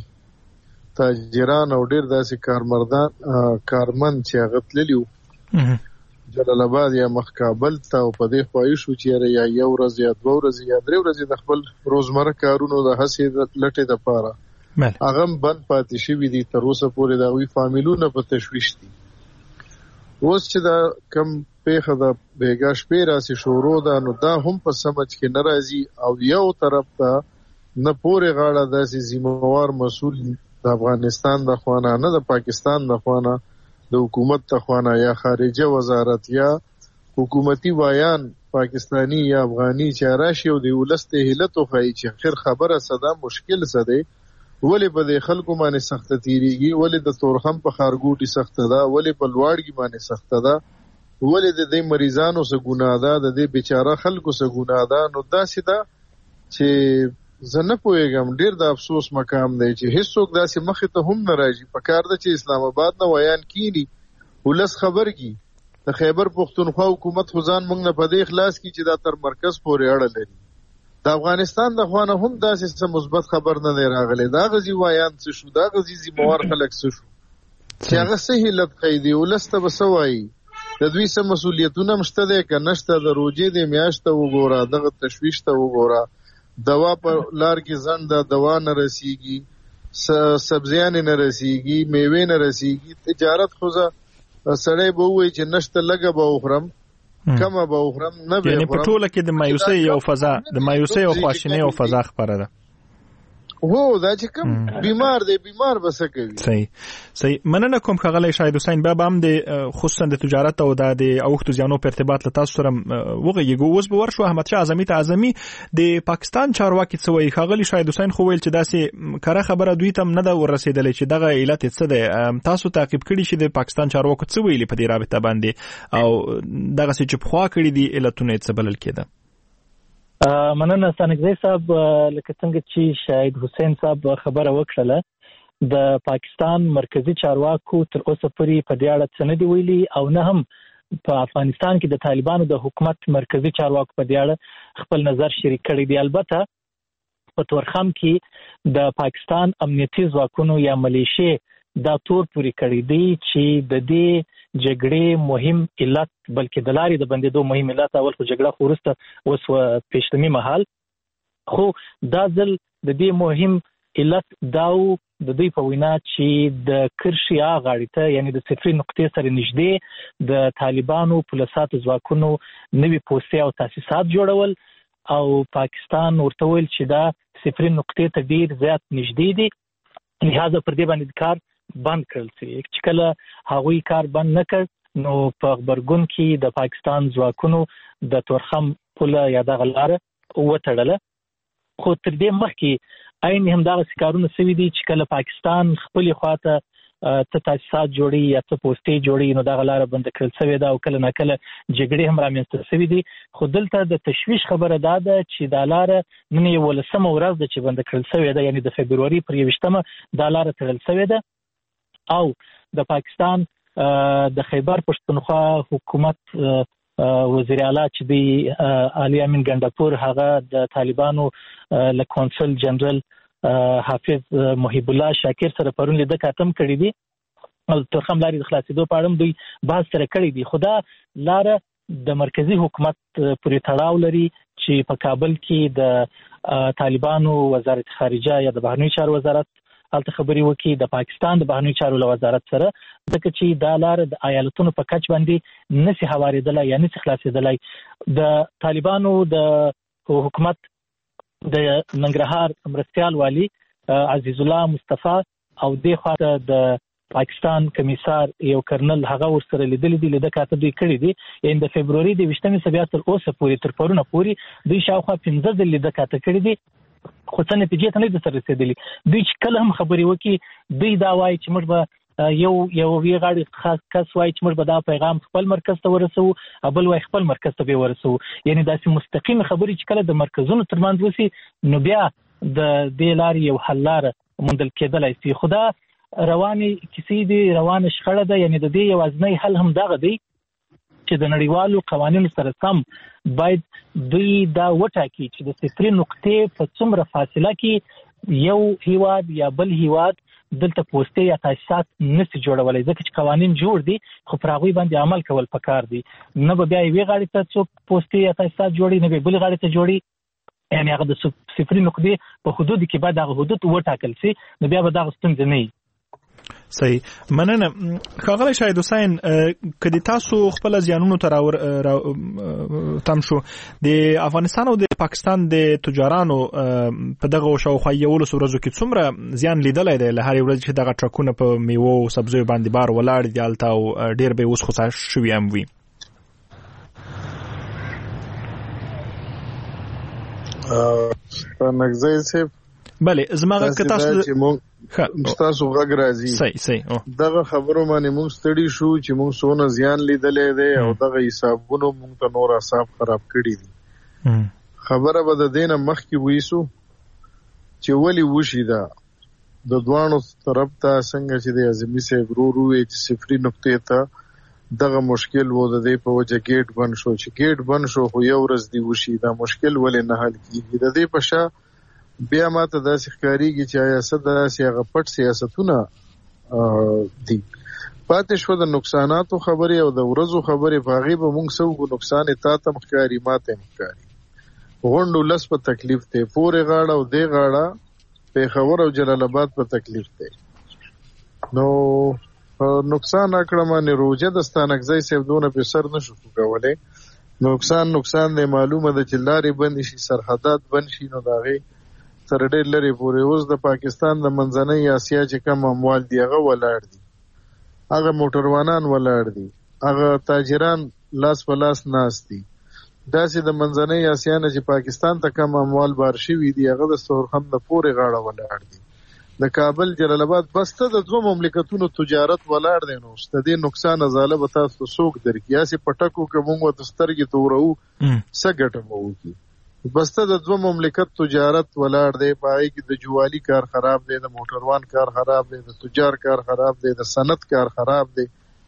B: تاجران او ډېر داسې کارمند چې هغه تللي وو جلال آباد یا مخ کابل ته او په دې خواهش وو چې یا یو ورځ یا 2 ورځې یا 3 ورځې د خپل روزمره کارونو د هڅې لټې دپاره هغه هم بند پاتې شوي دي. تر اوسه پورې د هغوی فامیلونه په تشویش دي. اوس چې دا کم پیښه د بیګا شپې راسي شروع ده نو دا هم په سمجھ کې نه راځي او یو طرف ته نه پورې غاړه داسې ذمہوار مسؤل د افغانستان د خوانه نه د پاکستان د خوانه د حکومت د خوانه یا خارجه وزارت یا حکومتي وایان پاکستانی یا افغانی چې راشي او د ولسته هلت خو چې خیر خبره صدا مشکل سده ولې په د خلکو باندې سخت تیریږي ولې د تورخم په خارګوټي سخت ده ولې په لوړګي باندې سخت ده ولې د دې مریضانو سره ګناه ده د دې بیچاره خلکو سره ګناه ده. نو داسې ده چې زه نه پوهېږم ډېر د افسوس مقام دی چې هیڅوک داسې مخې ته هم نه راځي. په کار ده چې اسلام آباد نه ویان کینی
F: ولس خبر کی د خیبر پختونخوا حکومت خو ځان موږ نه په دې اخلاص کی چې دا تر مرکز پورې اړه لري. د افغانستان د خوانه هم داسې څه مثبت خبر نه دی راغلی. دا غزي وایان څه شو، دا غزي زموار خلک څه شو چې هغه څه هیلت قیدي ولسته بسوي. د دوی سم مسولیتونه مشته ده که نشته. د روجې د میاشته وګوره، دغه تشویش ته وګوره، دوا په لار کې زنده دوا نه رسیږي، سبزیان نه رسیږي، میوه نه رسیږي. تجارت خو سړی به وایي چې نشته لګه به وخورم کمه به وخورم نه به
W: یعنی په ټوله کې د مایوسۍ او فضا د مایوسۍ او خواشینۍ او فضا خبره ده.
F: هو دا چې کوم بیمار دی بیمار بس کوي.
W: صحیح مننه کوم ښاغلی شاهد حسین. بیا هم د خصوصا د تجارت او د اوښتو زیانو په ارتباط له تاسو سره وغږیږو. اوس به ورشو احمد شاه اعظمي ته. اعظمي د پاکستان چارواکي څه وایي؟ ښاغلی شاهد حسین خو ویل چې داسې کره خبره دوی ته نه ده ورسېدلې چې دغه علت څه دی. تاسو تعقیب کړي چې د پاکستان چارواکو څه ویلي په دې رابطه باندې او دغسې چې پخوا کړي دي علتونه یې څه بلل کېده؟
I: مننه ستانکزی صاحب. لکه څنګه چې شاهد حسین صاحب خبره وکړله، د پاکستان مرکزی چارواکو تر اوسه پورې په دې اړه څه نه دی ویلي او نه هم په افغانستان کې د طالبانو د حکومت مرکزی چارواکو په دې اړه خپل نظر شریک کړی دی. البته په تورخم کې د پاکستان امنیتي ځواکونو یا ملیشې دا تور پوري کړی دی چې د دې جګړې مهم علت بلکې د لارې د بندېدو مهم علت اول خو جګړه خو وروسته اوس پیشتمي مهال، خو دا ځل د دې مهم علت داو د دوی په وینا چې د کرشیا غاړې ته یعنی د صفري نقطې سره نږدې د طالبانو پولیساتو ځواکونو نوي پوستې او تاسیسات جوړول او پاکستان ورته ویل چې دا صفري نقطې ته ډیر زیات نږدې دي، لہذا پر دې باندې کار بند کړل شي. چې کله هغوی کار بند نه کړ نو په غبرګون کې د پاکستان ځواکونو د تورخم پوله یا دغه لاره وتړله. خو تر دې مخکې عین همدغه کارونه سوي دي چې کله پاکستان خپلې خواته ته تاسیسات جوړي یا ته پوستې جوړي نو دغه لاره بند کړل شوې ده او کله ناکله جګړې هم رامنځته شوي دي. خو دلته د تشویش خبره دا ده چې دا لاره نن 11مه ورځ ده چې بند کړل شوې ده، یعنی د فبروري پر 21مه دا لاره تړل شوې ده او د پاکستان د خیبر پښتونخوا حکومت وزیر اعلی چې دی علي امین ګندپور هغه د طالبانو له کونسل جنرال حافظ محب الله شاکر سره پرون لیدنه کاتم کړی دی او ترخم لاري د خلاصېدو په اړه دوی بحث سره کړی دی. خو دا لاره د مرکزی حکومت پورې تړاو لري چې په کابل کې د طالبانو وزارت خارجه یا د بهرنیو چارو وزارت هلته خبرې وکړي د پاکستان د بهرنیو چارو له وزارت سره، ځکه چې دا لاره د ایالتونو په کچ باندې نشي هوارېدلی یا نشي خلاصېدلی. د طالبانو د حکومت د ننګرهار مرستیال والی عزیز الله مصطفی او دې خواته د پاکستان کمیسار یو کرنل هغه ورسره لیدلې دي، لیده کاته دوی کړی دي. د فبروري د 20مې بیا تر اوسه پورې تر پرونه پورې دوی شاوخوا 15 ځله لیده کاته کړی دي، خو څه نتیجې ته نه دي سره رسېدلي. دوی چې کله هم خبرې وکړي دوی دا وایي چې موږ به یو وی غاړي خاص کس وایي چې موږ به دا پیغام خپل مرکز ته ورسوو، بل وایي خپل مرکز ته به ورسوو. یعنی داسې مستقیم خبرې چې کله د مرکزونو ترمنځ وسی نو بیا د دې لارې یو حل لاره موندل کېدلی شي. خو دا روانې کیسې دي، روانه شخړه ده. یعنی د دې یوازینی حل هم دغه دی چې د نړیوالو قوانینو سره سم باید دوی دا وټاکي چې د صفري نقطې په څومره فاصله کې یو هیواد یا بل هیواد دلته پوستې یا تاسیسات نشي جوړولی، ځکه چې قوانین جوړ دي خو پر هغوی باندې عمل کول پکار دي. نه به بیا یوې غاړې ته څوک پوستې یا تاسیسات جوړي، نه به بلې غاړې ته جوړي. یعنې هغه د صفري نقطې په حدودو کې باید هغه حدود وټاکل شي، نو بیا به دغه ستونزې نه وي.
W: صحیح مننه ښاغلی شاهد حسین. کدی تاسو خپل زیانونو ته تم شو د افغانستان او د پاکستان د تجارانو په دغه شاوخوا 11 ورځو کې څومره زیان لیدلی دی له هرې ورځې چې دغه ټرکونه په میوو او سبزیو باندې بار ولاړ دي هلته او ډېر به یې اوس خوسا شوي هم وي؟
F: نګزی صاحب
W: بله زما
F: تاسو غږ راځي دغه خبرو باندې موږ ستړي شو چې موږ څونه زیان لیدلی دی او دغه حسابونو موږ ته نور اعصاب خراب کړي دي. خبره به د دې نه مخکې ویسو چې ولې وشي دا د دوانو طرف ته څنګه چې د اعظمي صاحب ورو وی چې صفري نقطې ته دغه مشکل وو د دې په وجه ګیټ بند شو. چې ګیټ بند شو خو یو ورځ دی وشي دا مشکل ولې نه حل کیږي. د دې په شا بیا ماته داسې ښکارېږي چې آیا څه داسې هغه پټ سیاستونه دي. پاتې شو د نقصاناتو خبرې او د ورځو خبرې، په هغې به موږ څه وکړو، نقصان یې تا ته هم ښکاري ما ته هم ښکاري. غونډ ولس په تکلیف دی، پورې غاړه او دې غاړه پېښور او جلال آباد په تکلیف دی. نو نقصان اکړه باندې روجه د ستانکزی صاحب دونه په سر نشو کولی. نقصان دی، معلومه ده چې لارې بند شي، سرحدات بند شي، نو د هغې تر ډېر لرې پورې اوس د پاکستان د منځنۍ اسیا چې کوم اموال دي هغه ولاړ دي، هغه موټروانان ولاړ دي، هغه تاجران لاس په لاس ناست دي. داسې د منځنۍ اسیا نه چې پاکستان ته کوم اموال بار شوي دي هغه د ستورخم د پورې غاړه ولاړ دي. د کابل جلال آباد بسته د دوه مملکتونو تجارت ولاړ دی. نو د دې نقصان ازاله به تاسو څوک درکړي؟ یاسې پټکو که موږ ورته سترګې تورو څه ګټه به وکړي؟ بسته د دوه مملکت تجارت ولاړ دی، په هغې کې د جوالي کار خراب دی، د موټروان کار خراب دی، د تجار کار خراب دی، د صنعت کار خراب دی.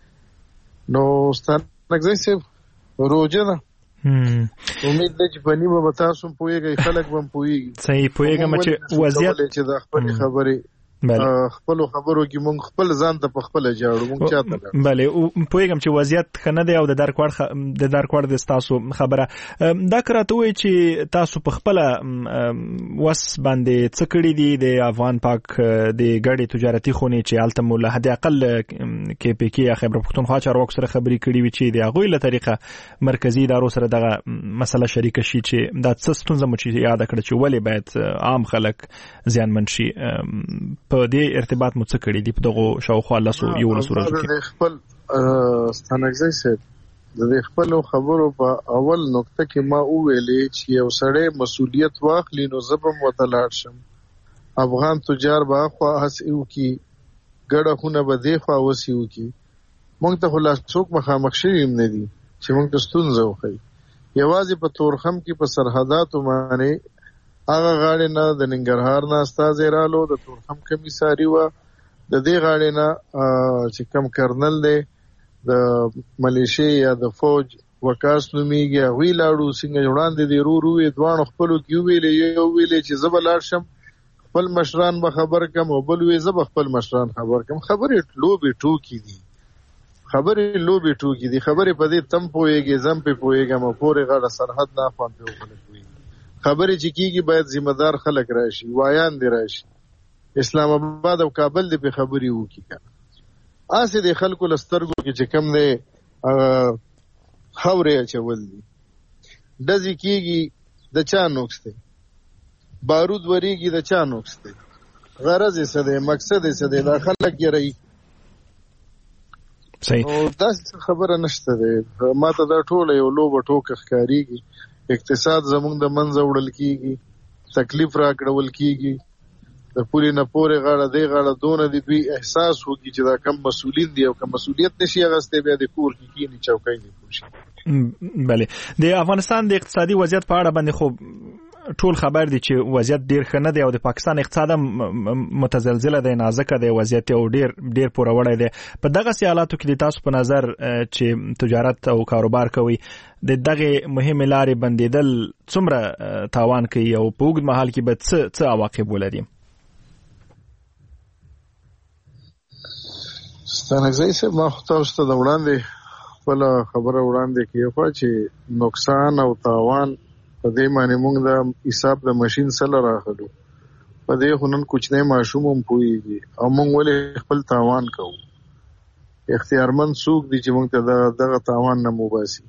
F: نو ستانکزی صاحب روجه ده، امید ده چې په نیمه به تاسو هم پوهېږئ، خلک به هم پوهېږي.
W: صحیح پوهېږم چې وضعیت
F: چې د خپلې خبرې خپلو خبرو کې مونږ خپل ځان ته په خپله جاړو، مونږ چاته
W: بله پوهېږم چې وضعیت ښه نه دی او د درکوړ د ستاسو خبره دا که راته ووایي چې تاسو په خپله وس باندې څه کړي دي د افغان پاک د ګډې تجارتي خونې چې هلته مو له حد اقل KPK یا خیبر پښتونخوا چارواکو سره خبرې کړي وي چې د هغوی له طریقه مرکزي ادارو سره دغه مسله شریکه شي چې دا څه ستونزه مو چې یاده کړه چې ولې باید عام خلک زیانمن شي، په دې ارتباط مو څه کړي دي په دغه شاوخوا 11 ورځو کې؟
F: خپل ستانکزی صاحب د دې خپل خبرو په اول نقطه کې ما وویلې چې یو سړی مسؤلیت واخلي نو زه به هم ورته لاړ شم. افغان تجار به اخوا هسې وکړي، ګډه خونه به دې خوا وسې وکړي. موږ ته خو لا څوک مخامخ شوي هم نه دي چې موږ ته ستونزه وښیي. یوازې په تورخم کې په سرحداتو باندې هغه غاړې نه د ننګرهار نه استازی رالو، د تورخم کمیساري وه، د دې غاړې نه چې کم کرنل دی د ملیشې یا د فوج وکاس نومیږي هغوی لاړو. څنګه وړاندې دی ورو ورو یې دواړو خپلو کې وویلې، یو ویلې چې زه به لاړ شم خپل مشران به خبر کم، او بل وی زه به خپل مشران خبر کم. خبرې لوبې ټوکې دي، خبرې په دې تم پوهېږي، زم پې پوهېږم، او پورې غاړه سرحد نه خوان پې وخلک وي. خبرې چې کېږي باید ذمہ دار خلک راشي، وایان دې راشي، اسلام آباد او کابل دې پې خبرې وکړي. که هسې د خلکو له سترګو کې چې کم دی خاورې اچول دي، ډزې کېږي د چا نوکس دی، بارود ورېږي د چا نوکس دی، غرض یې څه دی، مقصد یې څه دی، دا خلک یې رهي. داسې خبره نشته دی. ما ته دا ټوله یو لوبه ټوکه ښکارېږي. اقتصاد زمونږ د منځه وړل کېږي، تکلیف راکړول کېږي، د پولې نه پورې غاړه دې غاړه دونه د دوی احساس وکړي چې دا کم مسؤلین دي، او که مسؤلیت نشي اخیستی بیا د کور کې کښېني چوکۍ دې پوشي.
W: بله د افغانستان د اقتصادي وضعیت په اړه باندې خو ټول خبر دي چې وضعیت ډیر ښه نه دی، او د پاکستان اقتصاد هم متزلزله دی، نازکه دی وضعیت، او ډیر پوروړی دی. په دغسې حالاتو کې د تاسو په نظر چې تجارت او کاروبار کوي، د دغه مهمې لارې بندېدل څومره تاوان کوي او په اوږد مهال کې به څه عواقب ولري؟
F: ستانکزی صاحب ما خو تاسو ته د وړاندې خپله خبره وړاندې کړې چې نقصان او تاوان په دې باندې موږ د حساب د ماشین سره راغلو. په دې خو نن کوچنی ماشوم هم پوهېږي، او موږ ولې خپل تاوان کوو؟ اختیارمند څوک دي چې موږ ته دغه تاوان نه وباسي؟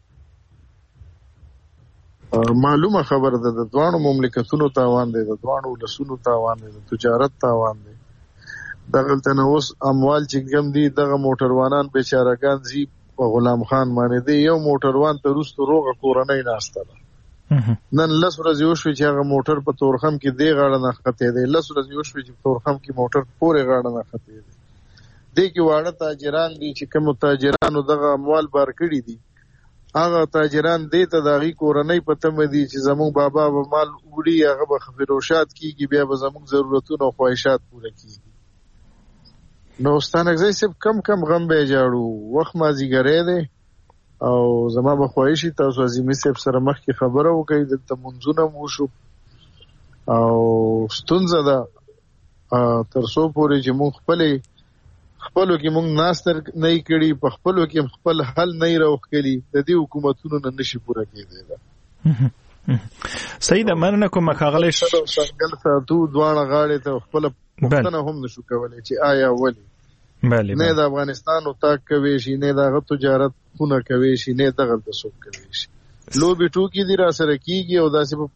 F: معلومه خبره ده، د دواړو مملکتونو تاوان دی، د دواړو ولسونو تاوان دی، د تجارت تاوان دی. دغلته نه اوس اموال چې کم دي، دغه موټروانان بیچارهګان ځي په غلام خان باندې دی. یو موټروان ته وروسته روغه کورنۍ ناسته ده. نن 10 ورځې وشوې چې هغه موټر په تورخم کې دې غاړه نه ختې دی، 10 ورځې وشوې چې په تورخم کې موټر پورې غاړه نه ختې دی. دې کې واړه تاجران دي چې کوم تاجرانو دغه اموال بار کړي دي، هغه تاجران دې ته د هغې کورنۍ په تمه دي چې زموږ بابا به مال وړي، هغه به فروشات کېږي، بیا به زموږ ضرورتونه او خواهشات پوره کېږي. نو ستانګزی صاحب کم غم به جاړو وخت مازیګری دی او زما به خوایشي تاسو عظیمي صاحب سره مخکې خبره وکړئ دلته منځونه مو شو او ستونزه ده تر څو پورې چې مونږ خپلو کې مونږ ناستر نه کړي په خپلو کې خپل حل نه راوخلي د دې حکومتونو نه نشي پوره کېدی
W: صحیح ده مننه کوم ښاغلی
F: څنګه ساتو دواړه غاړې ته خپل پوښتنه هم نشو کولای چې آیا ولې نه د افغانستان او تاک کوي شي نه د تجارت خونه کوي شي نه دغه د څوک کوي شي لوبي ټوکی دي را سره کیږي او داسې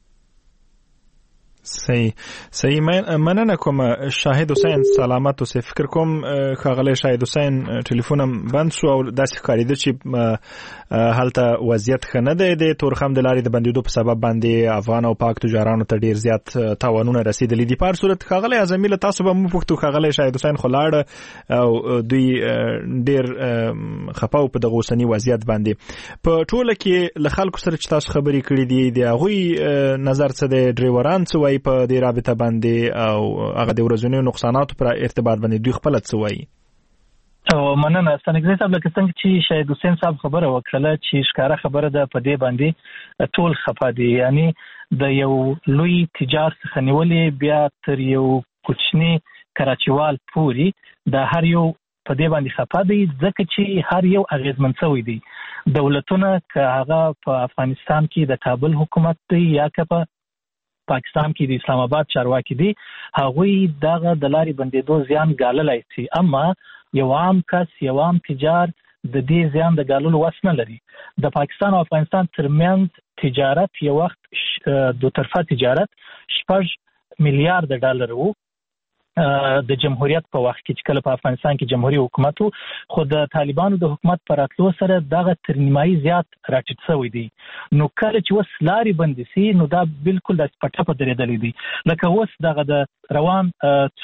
W: صحیح مننه کوم شاهد حسین سلامت اوسه فکر کوم ښاغلی شاهد حسین ټلیفونم بند شو او داسې ښکارېده چې هلته وضعیت ښه نه دی د تورخم د لارې د بندېدو په سبب باندې افغان او پاک تجارانو ته ډیر زیات تاوانونه رسیدلي دي. په هر صورت ښاغلی اعظمي له تاسو به مو پوښتو ښاغلی شاهد حسین خو لاړه او دوی ډیر خفه په دغه اوسني وضعیت باندې په ټوله کې له خلکو سره چې تاسو خبرې کړې دي د هغوی نظر څه دی ډریوران څه وایي په دې رابطه باندې او هغه د ورځنیو نقصاناتو پر ارتباط باندې دوی خپل څه وایي؟
I: او مننه ستانګزی صاحب لکه څنګه چې شاهد حسین صاحب خبره وکړه چې ښکاره خبره ده په دې باندې ټول خفه دي یعنی د یو لوی تجار څخه نیولې بیا تر یو کوچنی کراچیوال پوري د هر یو په دې باندې خفه دي ځکه چې هر یو اغیزمن شوی دی دولتونه که هغه په افغانستان کې د کابل حکومت دی یا که په پاکستان کې د اسلام آباد چارواکي دي هغوی دغه د لارې بندېدو زیان ګاللای شي اما یو عام کس یو عام تجار د دې زیان د ګاللو وس نه لري. د پاکستان او افغانستان ترمنځ تجارت یو وخت دو طرفه تجارت 6 میلیارډ ډالر وو د جمهوریت په وخت کې چې کله په افغانستان کې جمهوریت حکومت وو خو د طالبانو د حکومت پر راتلو سره دغه تر نیمایي زیات راټیټ شوی دی. نو کله چې وس لارې بندې سي نو دا بالکل د پټه درېدلې دي لکه اوس دغه د روان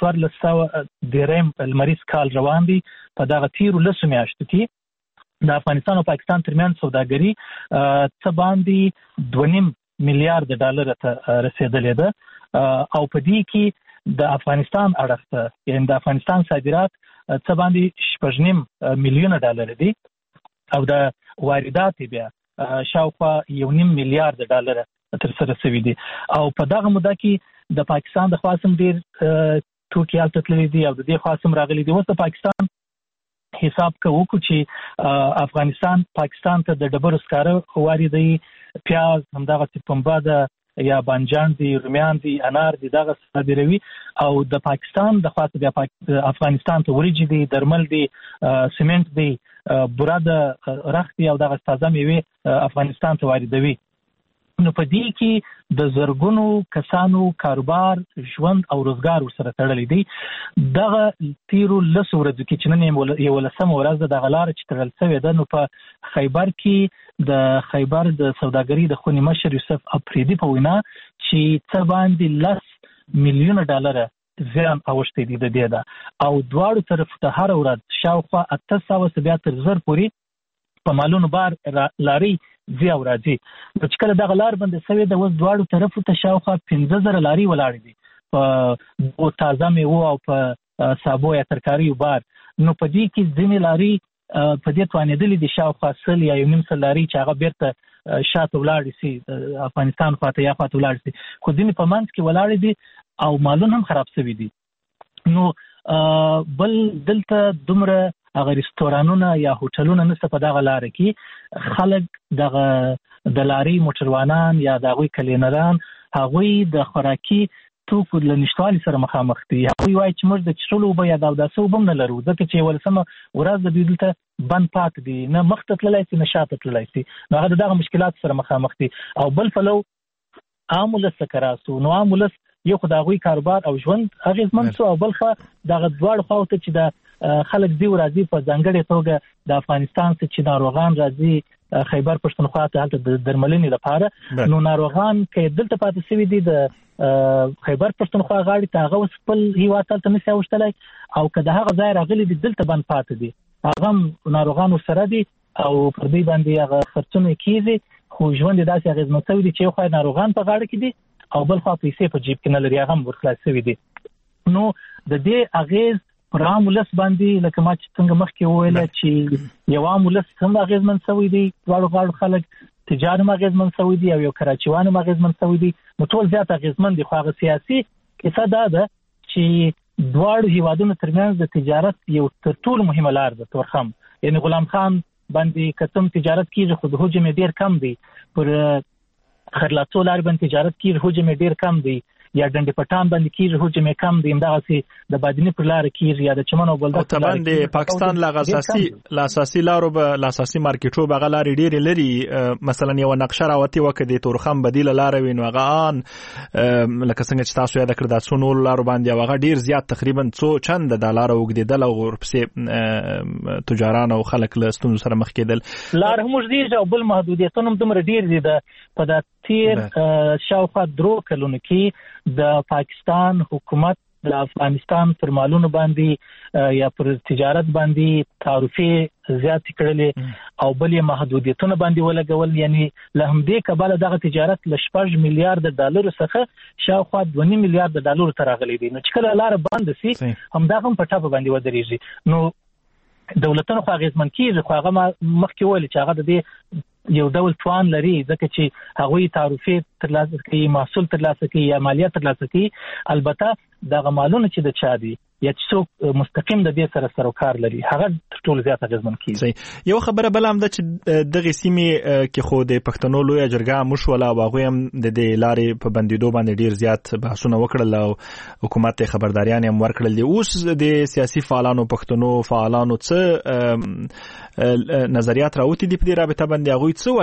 I: 1400 لمریز کال روان دی په دغه تیرو لسو میاشتو کې د افغانستان او پاکستان ترمنځ سوداګري څه باندې 2.5 میلیارډ ډالر ته رسیدلې ده او په دې کې د افغانستان اړخته یعنی د افغانستان صادرات څه باندې 6.5 میلیونه ډالر دي او د واردات بیا شاوخوا 1.5 میلیارډ ډالر تر سره شوي دي او په دغه موده کې د پاکستان د خاصم ډیر توکي الته تللي دي او د دې خاصم راغلي دي. اوس د پاکستان حساب کوو چې افغانستان پاکستان ته د ډبرو سکاره واردوي پیاز همدغه پنبه ده یا بانجان دي رومیان دي انار دي دغه صادروي او د پاکستان د خاصه د افغانستان ته وريجي دي درمل دي سیمنټ دي بوره د رختي او دغه تازه میوه افغانستان ته واردوي. نو په دې کې د زرګونو کسانو کاروبار ژوند او روزګار ورسره تړلی دی. دغه تیرو لسو ورځو کې چې نن یو لسمه ورځ د غلار چې تړل شوې ده نو په خیبر کې د خیبر د سوداګري د خونی مشر یوسف افریدي په وینا چې څه باندې 10 میلیونه ډالر زیان اوښتې دي د دې ده او دواړو طرف ته هر ورځ شاوخوا 800 بیا تر زر پورې په مالونو بار لاري زی او راځي. چې کله دغه لار بند شوی د اوس دواړو طرفو ته شاوخوا 15000 لاري ولاړې دي په تازه میوه او په سابو یا ترکاریو بار. نو په دې کې ځینې لاري په دې توانېدلې دي شاوخوا 100 یا 1.5 لاري چې هغه بیرته شاته ولاړې سي افغانستان خواته یا خواته ولاړې سي خو ځینې په منځ کې ولاړې دي او مالونه هم خراب شوي دي. نو بل دلته دومره هغه ریستورانونه یا هوټلونه نشته په دغه لار کې خلک دغه د لاري موټروانان یا دغه کلینران هغوی د خوراکي توکو د نشټوالي سره مخامخ دي. هغوی وایي چې موږ د چښلو اوبه یا د اوداسه اوبه هم نه لرو ځکه چې ولسمه ورځ د دوی دلته بند پاک دي نه مخته تللی سي نه شاته تللی سي نو هغه دغه مشکلات سره مخامخ دي. او بل پلو عام ولس څخه راسو نو عام ولس یو خو د هغوی کاروبار او ژوند اغېزمن شو او بل خو دغه دواړو خواو ته چې د خلک دی راځي په ځانګړې توګه د افغانستان څخه چې ناروغان راځي خیبر پښتونخوا ته هلته د درملنې لپاره نو ناروغان کې دلته پاتې شوي دي د خیبر پښتونخوا غاړې ته هغه خپل هیواد ته نشي اوښتلی او که د هغه ځای راغلي دي دلته بند پاتې دي هغه ناروغان ورسره دي او پر دوی باندې هغه خرڅونه کېږي خو ژوند یې داسې اغېزمن شوی دي چې یو خوا ناروغان په غاړه کې دي او بل خوا پیسې په جیب کې نه لري هغه هم ورخلاص شوي دي. نو د دې اغېز پر عام ولس باندې لکه ما چې څنګه مخکې وویل چې یو عام ولس هم اغیزمن شوی دی، دواړو خلک تجار هم اغیزمن شوی دی او یو کراچیوان هم اغیزمن شوی دی، نو ټول زیات اغیزمن دي. خو هغه سیاسي کیسه دا ده چې دواړو هیوادونو ترمنځ د تجارت یو تر ټولو مهمه لار ده تورخم، یعنی غلام خان باندې کتم تجارت کیږي خو د حجم ډیر کم دی، پر خرلاڅو لار باندې تجارت کیږي حجم ډیر کم دی، یا ډنډ پټان باندې کیږي حجم کم دی، همدغه سي د بادینی پر لار کیږي یا د چمن او بلدک
W: په لار باندې پاکستان لا اساسي لارو به لا اساسي مارکیټو به غلاري ډیر لري. مثلا یو نقشه راوتی وکړي تورخم بدیل لار وین وغان لکه څنګه چې تاسو یاد کړی د څونو لارو باندې هغه ډیر زیات تقریبا څو چند د لار وګدیدل او ورپسې تجاران او خلک له ستونزو سره مخ کېدل.
I: لار هم زیږ او بل محدودیتونه هم دومره ډیر دي په د تیر شاوخوا درو کلونو کې د پاکستان حکومت د افغانستان پر مالونو باندې یا پر تجارت باندې تعرفه زیات کړلې او بلې محدودیتونه باندې ولګول، یعنی له همدې کبله دغه تجارت ل 6 میلیارډ ډالر څخه شاوخوا 2 میلیارډ ډالر ته راغلی دی. نو چې کله لار بند شي همدا هم په ټاپ باندې ودرېږي، نو دولتونو خو اغیزمن کیږي، خو هغه مخکې ویل چې هغه د دې یو ډول توان لري ځکه چې هغوی تعرفه ترلاسه کوي، محصول ترلاسه کوي یا مالیات ترلاسه کوي. البته دغه مالونه چې د چا دي یا چې څوک مستقیم د دې سره سروکار لري هغه ټول زیات اغیزمن کیږي.
W: یو خبره بل هم ده چې دغه سیمې کې خو د پښتنو لوی جرګه مشوله او هغه هم د دې لارې په بندیدو باندې ډیر زیات بحثونه وکړل او حکومت خبرداریان هم ورکړل. اوس د سیاسي فعالانو پښتنو فعالانو څه نظریات راوتی دي په دې رابطه باندې، هغه څه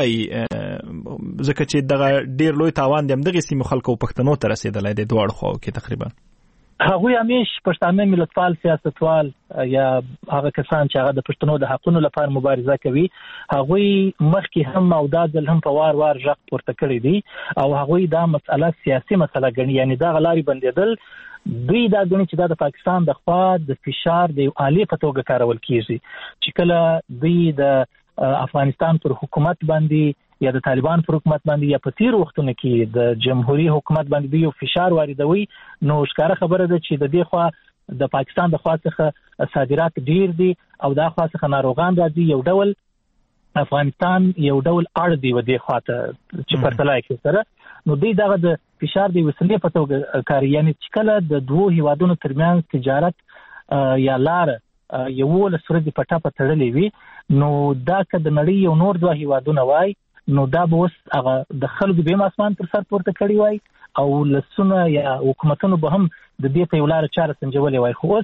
W: وایي ځکه چې دغه ډیر لوی تاوان د دغه سیمې خلکو پښتنو ته رسیدلی دی دواړو خواو کې تقریبا.
I: هغوی همیش پښتانه ملتپال سیاستوال یا هغه کسان چې هغه د پښتنو د حقونو لپاره مبارزه کوي هغوی مخکې هم او دا ځل هم په وار غږ پورته کړی دی او هغوی دا مسله سیاسي مسله ګڼي، یعنی دا غلاري بندیدل دوی دا ګڼي چې دا د پاکستان د خوا د فشار د آلې په توګه کارول کیږي، چې کله دوی د افغانستان پر حکومت باندې یا د طالبان پر حکومت باندې یا په تیر وختونو کې د جمهوریت حکومت باندې یو فشار واردوي، نو ښکاره خبره ده چې د دې خوا د پاکستان د خوا څخه صادرات ډیر دي او دا خوا څخه ناروغان راځي، یو ډول افغانستان یو ډول اړ دی و دې خوا ته چې پرتلای کې سره، نو دوی دغه د فشار د وسیلې په توګه کار، یعنی چې کله د دوه هیوادونو ترمنځ تجارت یا لار یو له سورې په ټاپه تړلې وي، نو دا که د نړۍ یو نور دوه هیوادونه وای نو دا به اوس هغه د خلکو به اسمان پر سر پورته کړی وای او لسونه یا حکومتونو به هم د دې په لار چاره سنجولې وای. خو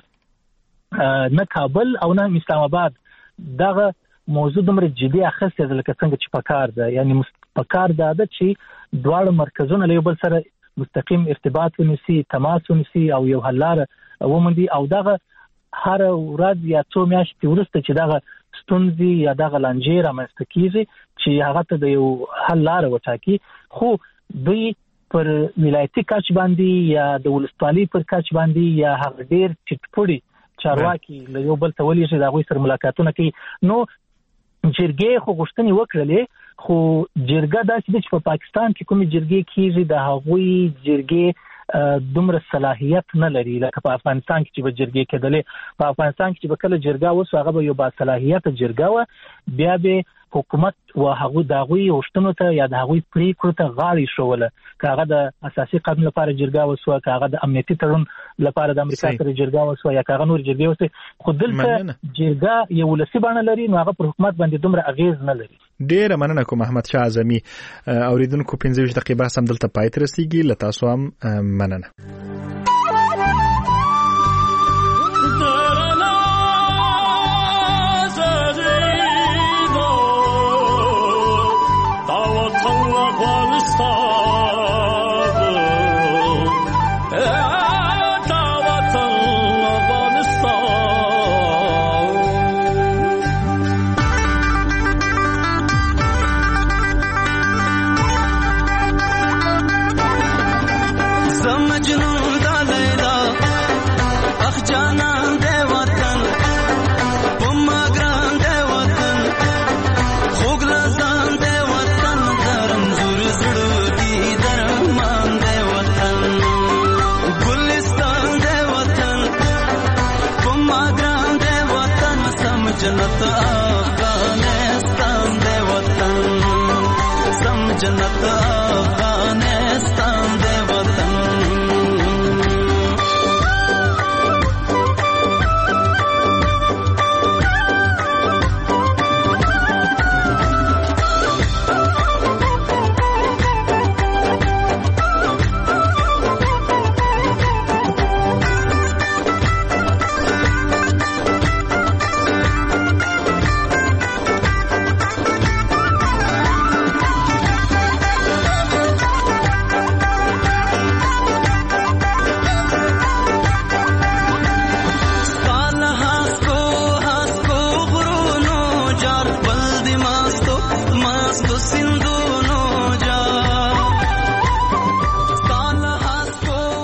I: اوس نه کابل او نه اسلام آباد دغه موضوع دومره جدي اخیسته ده لکه څنګه چې پکار ده، یعنی پکار ده چې دواړه مرکزونه له یو بل سره مستقیم ارتباط ونیسي، تماس ونیسي او یو حل لار وموندي او دغه هر ورځ یا څو میاشتې وروسته چې دغه ستونزې یا دغه لانجې رامنځته کیږي چې هغه ته د یو حل لار وټاکي. خو دوی پر ولایتي کچ باندې یا د ولسوالۍ پر کچ باندې یا هغه ډیر چټپړي چارواکي له یو بل ته ولې چې هغوی سره ملاقاتونه کوي، نو جرګې خو غوښتنې وکړلې، خو جرګه داسې ده چې په پاکستان کې کومې جرګې کیږي د هغوی جرګې دومره صلاحیت نه لري لکه په افغانستان کې چې به جرګې کېدلې. په افغانستان کې چې به کله جرګه وسو هغه به یو با صلاحیت جرګه و، بیا به حکومت و هغه د هغوی غوښتنو ته یا د هغوی پریکړو ته غاړه ایښوله، که هغه د اساسي قانون لپاره جرګه وسو، که هغه د امنیتي تړون لپاره د امریکا سره جرګه وسو یا که هغه نور جرګې وسو، خو دلته جرګه یو ولسي بڼه لري نو هغه پر حکومت باندې دومره اغیز نه لري.
W: ډیره مننه کوم احمد شاه اعظمي. اوریدونکو 15 دقیقې بحث هم دلته پای ته رسیږي، له تاسو هم مننه.
H: مجنون جنت